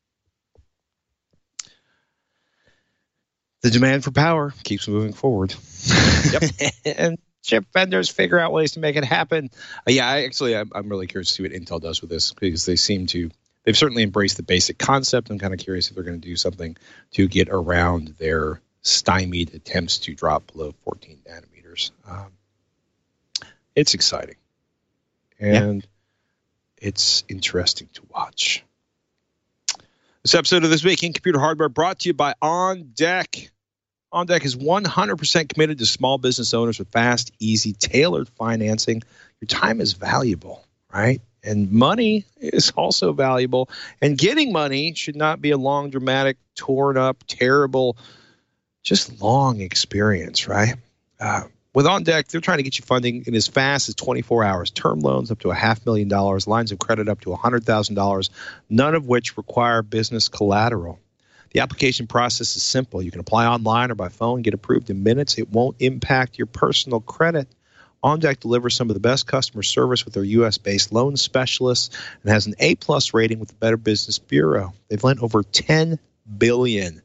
A: The demand for power keeps moving forward.
D: Yep.
A: And chip vendors figure out ways to make it happen. I'm really curious to see what Intel does with this, because they've certainly embraced the basic concept. I'm kind of curious if they're going to do something to get around their stymied attempts to drop below 14 nanometers. It's exciting. And it's interesting to watch. This episode of This Week in Computer Hardware brought to you by OnDeck. OnDeck is 100% committed to small business owners with fast, easy, tailored financing. Your time is valuable, right? And money is also valuable. And getting money should not be a long, dramatic, torn up, terrible, just long experience, right? With OnDeck, they're trying to get you funding in as fast as 24 hours. Term loans up to $500,000, lines of credit up to $100,000, none of which require business collateral. The application process is simple. You can apply online or by phone, get approved in minutes. It won't impact your personal credit. OnDeck delivers some of the best customer service with their U.S.-based loan specialists and has an A-plus rating with the Better Business Bureau. They've lent over $10 billion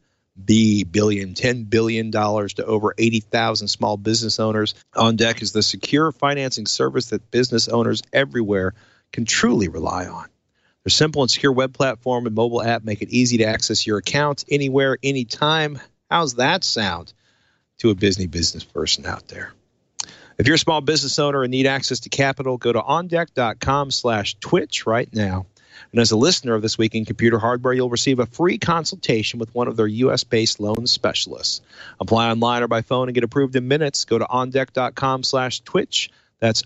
A: to over 80,000 small business owners. OnDeck is the secure financing service that business owners everywhere can truly rely on. Their simple and secure web platform and mobile app make it easy to access your account anywhere, anytime. How's that sound to a busy business person out there? If you're a small business owner and need access to capital, go to ondeck.com/twitch right now. And as a listener of This Week in Computer Hardware, you'll receive a free consultation with one of their U.S.-based loan specialists. Apply online or by phone and get approved in minutes. Go to ondeck.com/twitch. That's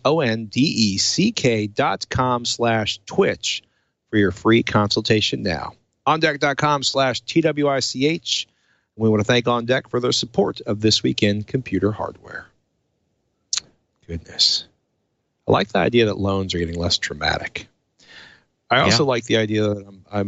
A: ONDECK.com/twitch for your free consultation now. ondeck.com/TWICH. We want to thank OnDeck for their support of This Week in Computer Hardware. Goodness. I like the idea that loans are getting less traumatic. I also like the idea that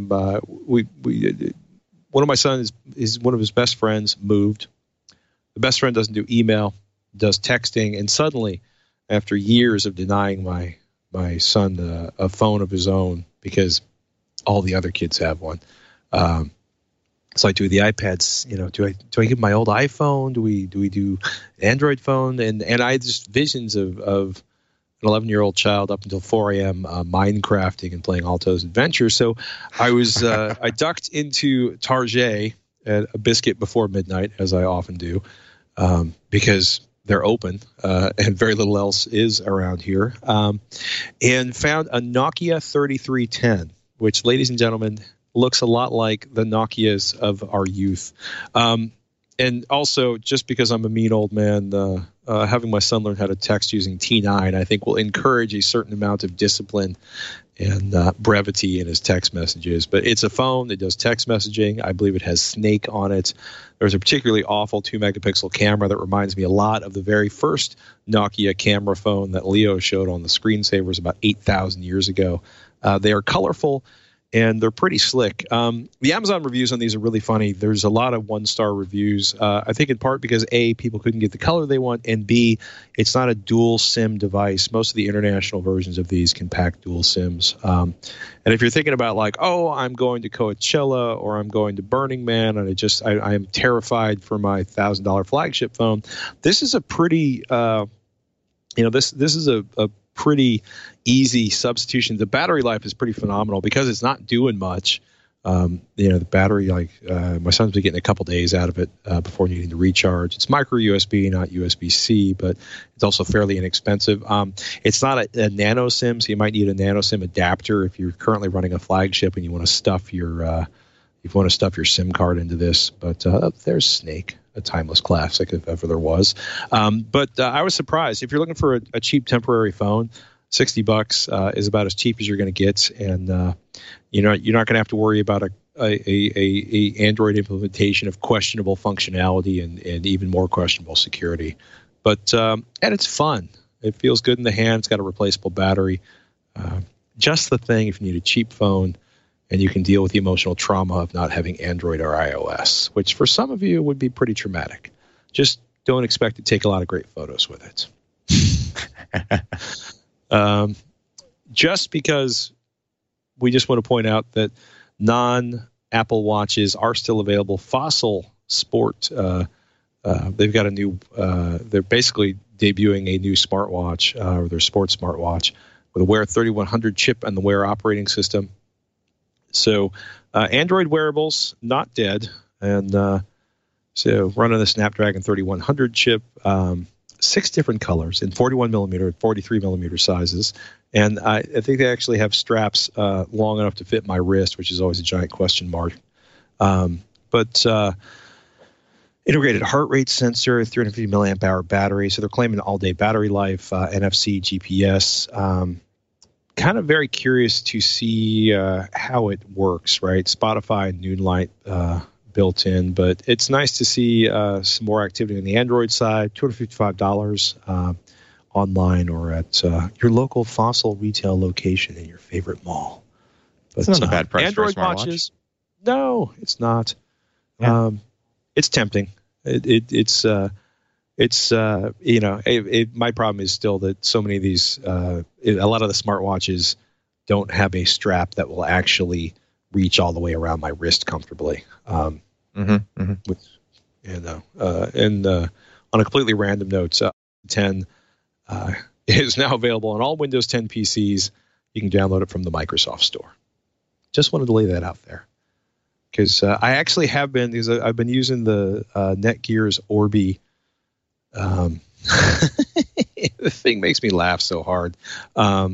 A: one of my sons is one of his best friends moved. The best friend doesn't do email, does texting, and suddenly, after years of denying my son a phone of his own because all the other kids have one, so I do the iPads. Do I give my old iPhone? Do we do Android phone? And I had just visions of an 11-year-old child up until 4 a.m. Minecrafting and playing Alto's Adventure. So I was I ducked into Target at a biscuit before midnight, as I often do, because they're open and very little else is around here, and found a Nokia 3310, which, ladies and gentlemen, looks a lot like the Nokias of our youth. And also, just because I'm a mean old man, having my son learn how to text using T9, I think will encourage a certain amount of discipline and brevity in his text messages. But it's a phone that does text messaging. I believe it has Snake on it. There's a particularly awful 2-megapixel camera that reminds me a lot of the very first Nokia camera phone that Leo showed on the screensavers about 8,000 years ago. They are colorful, and they're pretty slick. The Amazon reviews on these are really funny. There's a lot of one-star reviews, I think in part because, A, people couldn't get the color they want, and B, it's not a dual SIM device. Most of the international versions of these can pack dual SIMs. And if you're thinking about like, oh, I'm going to Coachella or I'm going to Burning Man, and I am terrified for my $1,000 flagship phone, this is a pretty, this is a pretty easy substitution. The battery life is pretty phenomenal because it's not doing much. The battery, my son's been getting a couple days out of it before needing to recharge. It's micro USB, not USB-C, but it's also fairly inexpensive. It's not a nano SIM, so you might need a nano SIM adapter if you're currently running a flagship and you want to stuff your SIM card into this. But there's Snake, a timeless classic if ever there was. But I was surprised. If you're looking for a cheap temporary phone, $60 is about as cheap as you're going to get, and you're not going to have to worry about a Android implementation of questionable functionality and even more questionable security. But and it's fun. It feels good in the hand. It's got a replaceable battery. Just the thing if you need a cheap phone and you can deal with the emotional trauma of not having Android or iOS, which for some of you would be pretty traumatic. Just don't expect to take a lot of great photos with it. Just because we just want to point out that non-Apple watches are still available. Fossil Sport, they've got a new, they're basically debuting a new smartwatch, or their sports smartwatch, with a Wear 3100 chip and the Wear operating system. So Android wearables, not dead. And so running the Snapdragon 3100 chip, 6 different colors in 41 millimeter, 43 millimeter sizes. And I think they actually have straps long enough to fit my wrist, which is always a giant question mark. But integrated heart rate sensor, 350 milliamp hour battery. So they're claiming all-day battery life, NFC, GPS. Kind of very curious to see how it works, right? Spotify and Noonlight built in, but it's nice to see some more activity on the Android side. $255 online or at your local Fossil retail location in your favorite mall.
D: But it's not a bad price
A: Android
D: for a smartwatch.
A: watches. No, it's not.
D: Yeah.
A: It's tempting. My problem is still that so many of these, a lot of the smartwatches don't have a strap that will actually reach all the way around my wrist comfortably. And on a completely random note, 10 is now available on all Windows 10 PCs. You can download it from the Microsoft Store. Just wanted to lay that out there. Because I actually have been, because I've been using the Netgear's Orbi. The thing makes me laugh so hard. The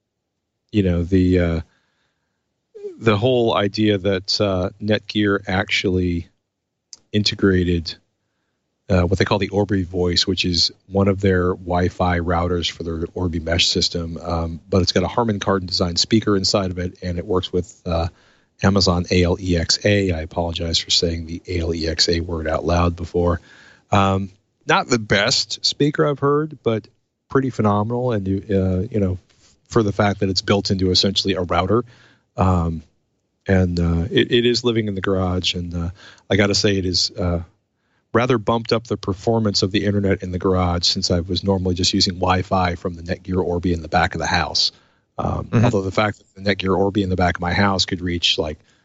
A: whole idea that Netgear actually integrated what they call the Orbi Voice, which is one of their Wi-Fi routers for their Orbi mesh system. But it's got a Harman Kardon designed speaker inside of it, and it works with Amazon ALEXA. I apologize for saying the ALEXA word out loud before. Not the best speaker I've heard, but pretty phenomenal. And for the fact that it's built into essentially a router, it is living in the garage. And I got to say, it is rather bumped up the performance of the internet in the garage, since I was normally just using Wi-Fi from the Netgear Orbi in the back of the house. Although the fact that the Netgear Orbi in the back of my house could reach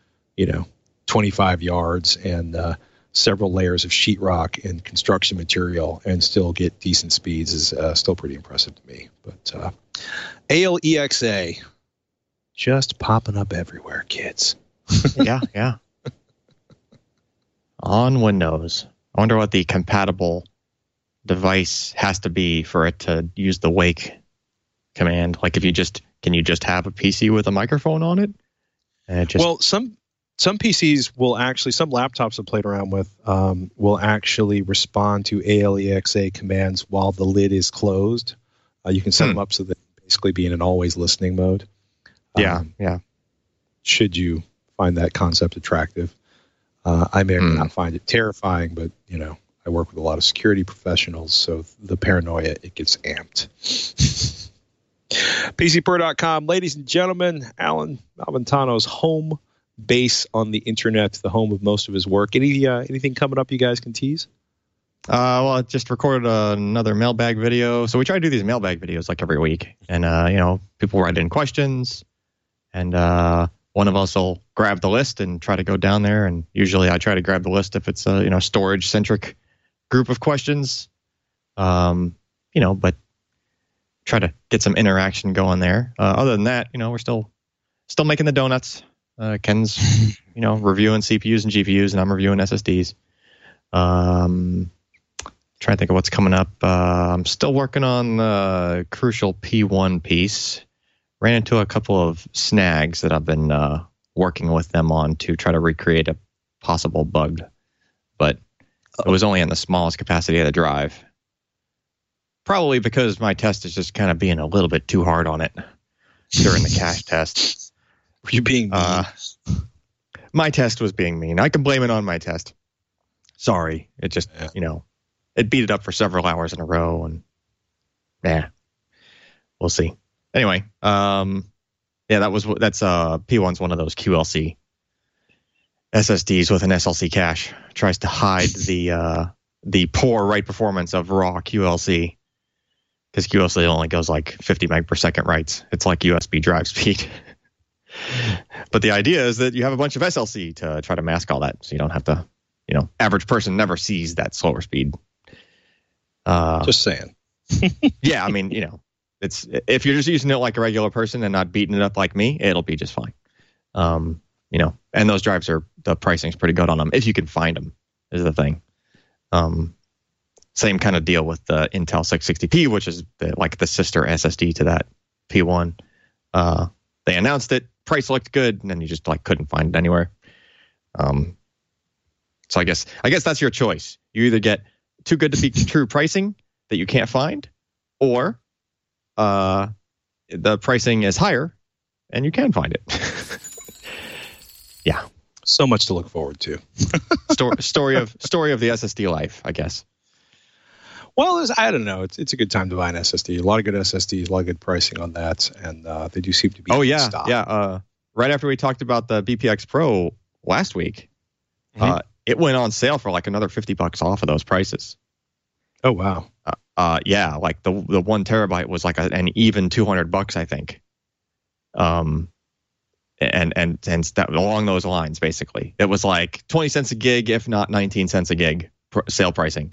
A: 25 yards and several layers of sheetrock and construction material and still get decent speeds is still pretty impressive to me. But ALEXA, just popping up everywhere, kids.
D: Yeah. On Windows. I wonder what the compatible device has to be for it to use the wake command. Like, can you just have a PC with a microphone on it?
A: Well, some some PCs will actually, some laptops I've played around with will actually respond to ALEXA commands while the lid is closed. You can set them up so that they basically be in an always listening mode.
D: Yeah.
A: Should you find that concept attractive? I may or may not find it terrifying, but I work with a lot of security professionals, so the paranoia, it gets amped. PCPro.com, ladies and gentlemen, Alan Malventano's home base on the internet, the home of most of his work. Anything coming up you guys can tease?
D: Well, I just recorded another mailbag video. So we try to do these mailbag videos like every week. And, people write in questions. And one of us will grab the list and try to go down there. And usually I try to grab the list if it's a, storage-centric group of questions. But try to get some interaction going there. Other than that, we're still making the donuts. Ken's, reviewing CPUs and GPUs, and I'm reviewing SSDs. Trying to think of what's coming up. I'm still working on the Crucial P1 piece. Ran into a couple of snags that I've been working with them on to try to recreate a possible bug. But it was only in the smallest capacity of the drive. Probably because my test is just kind of being a little bit too hard on it during the cache test.
A: Were you being mean?
D: My test was being mean. I can blame it on my test. Sorry. It just, it beat it up for several hours in a row, and we'll see. Anyway, that's P1's one of those QLC SSDs with an SLC cache. Tries to hide the poor write performance of raw QLC, because QLC only goes like 50 meg per second writes. It's like USB drive speed. But the idea is that you have a bunch of SLC to try to mask all that, so you don't have to, average person never sees that slower speed.
A: Just saying.
D: Yeah, I mean, it's, if you're just using it like a regular person and not beating it up like me, it'll be just fine. And those drives the pricing's pretty good on them if you can find them, is the thing. Same kind of deal with the Intel 660p, which is the sister SSD to that P1. They announced it, price looked good, and then you just couldn't find it anywhere. So I guess that's your choice. You either get too good to be true pricing that you can't find, or the pricing is higher and you can find it. Yeah.
A: So much to look forward to.
D: Story of the SSD life, I guess.
A: Well, I don't know. It's a good time to buy an SSD. A lot of good SSDs, a lot of good pricing on that, and they do seem to be.
D: Oh yeah, stock. Yeah. Right after we talked about the BPX Pro last week, it went on sale for another $50 off of those prices.
A: Oh wow.
D: Yeah, the 1 terabyte was an even $200, I think. And that, along those lines, basically, it was 20 cents a gig, if not 19 cents a gig sale pricing.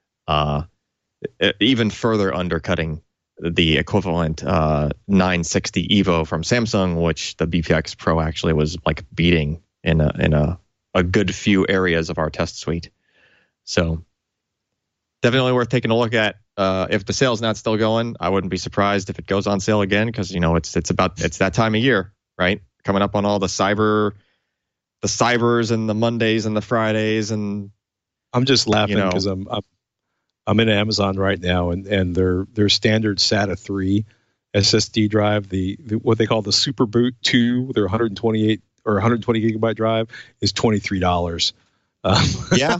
D: Even further undercutting the equivalent 960 Evo from Samsung, which the BPX Pro actually was beating in a good few areas of our test suite. So definitely worth taking a look at. If the sale's not still going, I wouldn't be surprised if it goes on sale again, because it's that time of year, right? Coming up on all the cybers and the Mondays and the Fridays, and
A: I'm just laughing because I'm in Amazon right now, and their standard SATA 3 SSD drive, the what they call the Super Boot 2, their 128 or 120 gigabyte drive, is $23.
D: Yeah.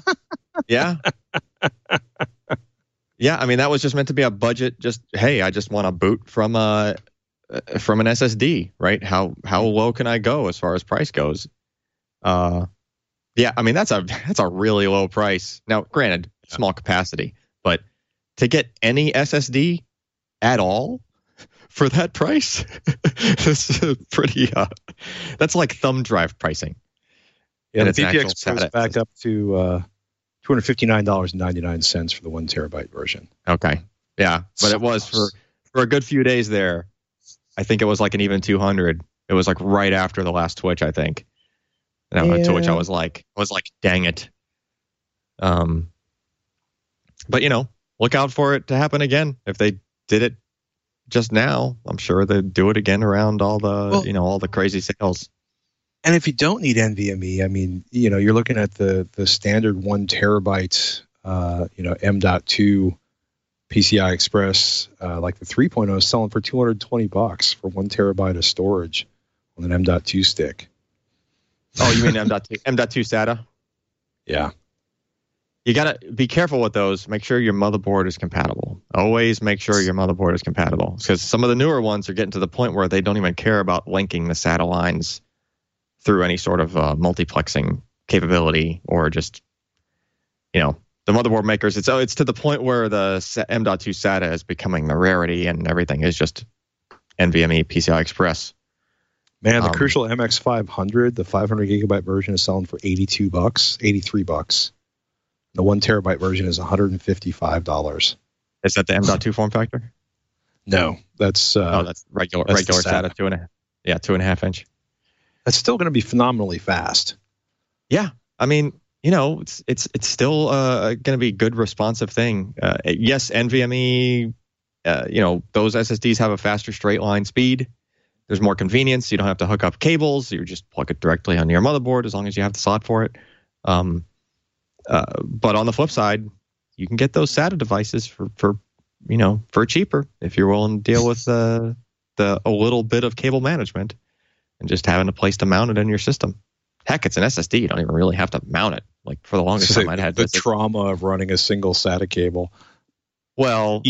D: Yeah, I mean, that was just meant to be a budget. Just, hey, I just want a boot from an SSD, right? How low can I go as far as price goes? Yeah, I mean, that's a really low price. Now, granted, small capacity, but to get any SSD at all for that price, that's pretty. That's like thumb drive pricing.
A: Yeah, the BPX Pro is back up to $259.99 for the 1 terabyte version.
D: Okay, yeah, but it was for a good few days there. I think it was an even 200. It was right after the last Twitch, I think. To which I was like, dang it. But look out for it to happen again. If they did it just now, I'm sure they'd do it again around all the all the crazy sales.
A: And if you don't need NVMe, I mean, you're looking at the standard 1 terabyte, M.2 PCI Express, like the 3.0 is selling for $220 for 1 terabyte of storage on an M.2 stick.
D: Oh, you mean M.2 SATA?
A: Yeah.
D: You got to be careful with those. Make sure your motherboard is compatible. Always make sure your motherboard is compatible, because some of the newer ones are getting to the point where they don't even care about linking the SATA lines through any sort of multiplexing capability, or just, the motherboard makers. It's to the point where the M.2 SATA is becoming the rarity, and everything is just NVMe PCI Express.
A: Man, the Crucial MX500, the 500 gigabyte version, is selling for $82, $83. The 1 terabyte version is $155.
D: Is that the M.2 form factor?
A: No, that's
D: that's regular SATA 2.5. Yeah, 2.5 inch.
A: That's still going to be phenomenally fast.
D: Yeah, I mean, it's still going to be a good responsive thing. Yes, NVMe, those SSDs have a faster straight line speed. There's more convenience. You don't have to hook up cables. You just plug it directly onto your motherboard as long as you have the slot for it. But on the flip side, you can get those SATA devices for cheaper if you're willing to deal with a little bit of cable management and just having a place to mount it in your system. Heck, it's an SSD. You don't even really have to mount it. Like, for the longest time, I'd had
A: the trauma of running a single SATA cable.
D: Well,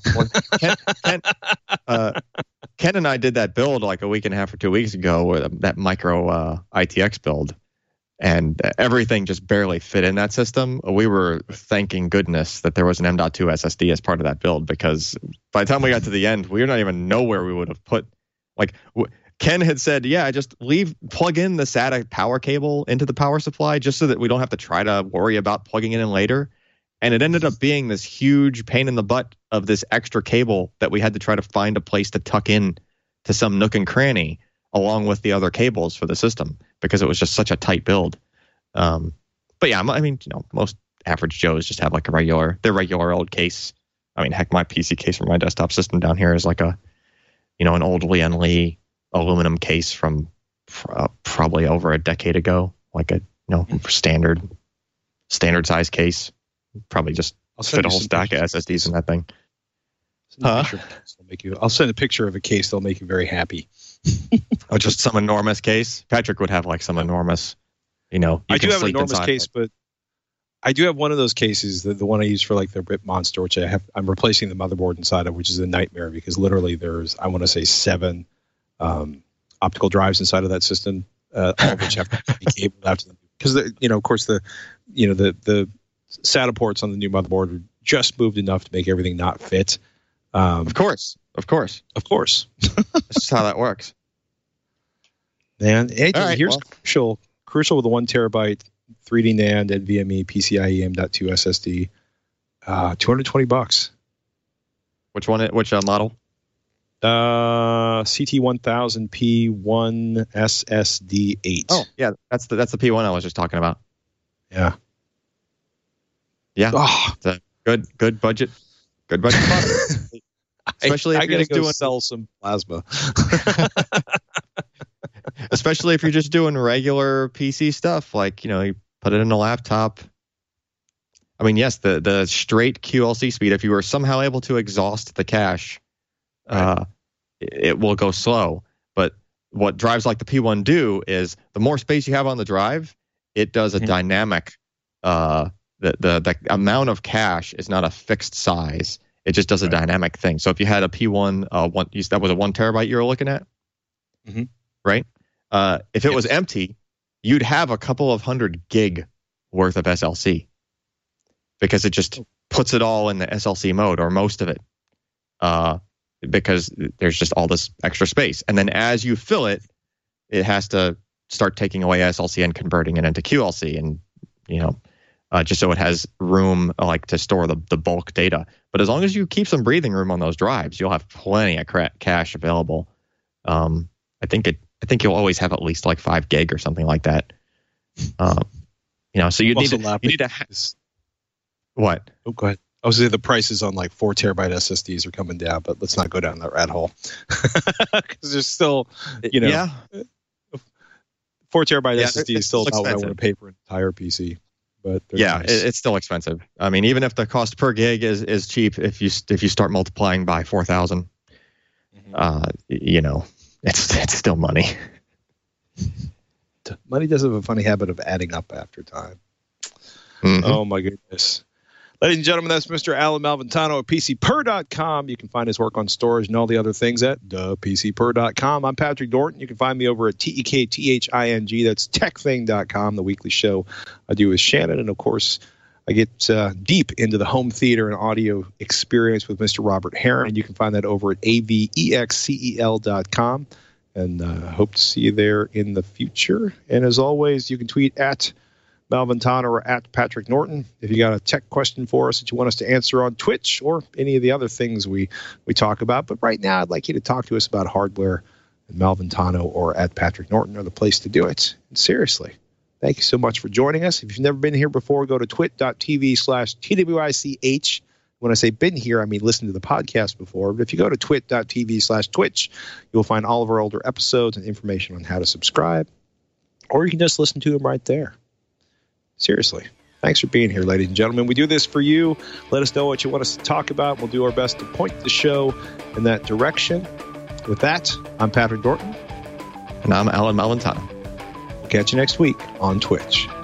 D: Ken and I did that build like a week and a half or 2 weeks ago, with that micro ITX build. And everything just barely fit in that system. We were thanking goodness that there was an M.2 SSD as part of that build, because by the time we got to the end, we did not even know where we would have put. Like, Ken had said, yeah, just plug in the SATA power cable into the power supply just so that we don't have to try to worry about plugging it in later. And it ended up being this huge pain in the butt of this extra cable that we had to try to find a place to tuck in to some nook and cranny, along with the other cables for the system, because it was just such a tight build. But yeah, I mean, most average Joes just have like their regular old case. I mean, heck, my PC case for my desktop system down here is like an old Lian Li aluminum case from probably over a decade ago, like a standard size case. Probably just fit a whole stack of SSDs in that thing.
A: I'll send a picture of a case that'll make you very happy.
D: Oh, just some enormous case. Patrick would have like some enormous, I
A: do have an enormous case, but I do have one of those cases, the one I use for like the RIP Monster, which I'm replacing the motherboard inside of, which is a nightmare, because literally there's, I want to say 7 optical drives inside of that system, all of which have to be cabled out to them. Because, of course, the SATA ports on the new motherboard are just moved enough to make everything not fit.
D: Of course.
A: That's
D: just how that works.
A: And
D: right,
A: here's Crucial with a 1 terabyte 3D NAND NVMe PCIe M.2 SSD, $220.
D: Which one? Which model?
A: CT1000 P1 SSD8.
D: Oh yeah, that's the P1 I was just talking about.
A: Yeah.
D: It's a good budget product. Especially if
A: I
D: you're just doing
A: sell some plasma.
D: Especially if you're just doing regular PC stuff, like you put it in a laptop. I mean, yes, the straight QLC speed, if you were somehow able to exhaust the cache, it will go slow. But what drives like the P1 do is the more space you have on the drive, it does a dynamic. The amount of cache is not a fixed size. It just does a dynamic thing. So if you had a P1, that was a 1 terabyte you were looking at, right? If it was empty, you'd have a couple of 100 gig worth of SLC, because it just puts it all in the SLC mode, or most of it, because there's just all this extra space. And then as you fill it, it has to start taking away SLC and converting it into QLC, and just so it has room to store the bulk data. But as long as you keep some breathing room on those drives, you'll have plenty of cache available. I think you'll always have at least like 5 gig or something like that. So you need to what?
A: Oh, go ahead. I was saying the prices on like 4 terabyte SSDs are coming down, but let's not go down that rat hole, because there's still, 4 terabyte
D: Yeah,
A: SSD is
D: it's
A: still about what I
D: expensive.
A: want to pay for an entire PC. But they're
D: Yeah,
A: nice.
D: it's still expensive. I mean, even if the cost per gig is cheap, if you start multiplying by 4,000, it's still money.
A: Money does have a funny habit of adding up after time.
D: Mhm.
A: Oh, my goodness. Ladies and gentlemen, that's Mr. Alan Malventano at PCPer.com. You can find his work on storage and all the other things at thepcper.com. I'm Patrick Dorton. You can find me over at TEKTHING. That's techthing.com, the weekly show I do with Shannon. And, of course, I get deep into the home theater and audio experience with Mr. Robert Heron. And you can find that over at avexcel.com. And hope to see you there in the future. And as always, you can tweet at Malventano or at Patrick Norton if you got a tech question for us that you want us to answer on Twitch or any of the other things we talk about. But right now, I'd like you to talk to us about hardware. And Malventano or at Patrick Norton are the place to do it. And seriously, thank you so much for joining us. If you've never been here before, go to twit.tv/TWICH. When I say been here, I mean listen to the podcast before. But if you go to twit.tv/Twitch, you'll find all of our older episodes and information on how to subscribe. Or you can just listen to them right there. Seriously, thanks for being here, ladies and gentlemen. We do this for you. Let us know what you want us to talk about. We'll do our best to point the show in that direction. With that, I'm Patrick Dorton.
D: And I'm Alan Malventano.
A: We'll catch you next week on Twitch.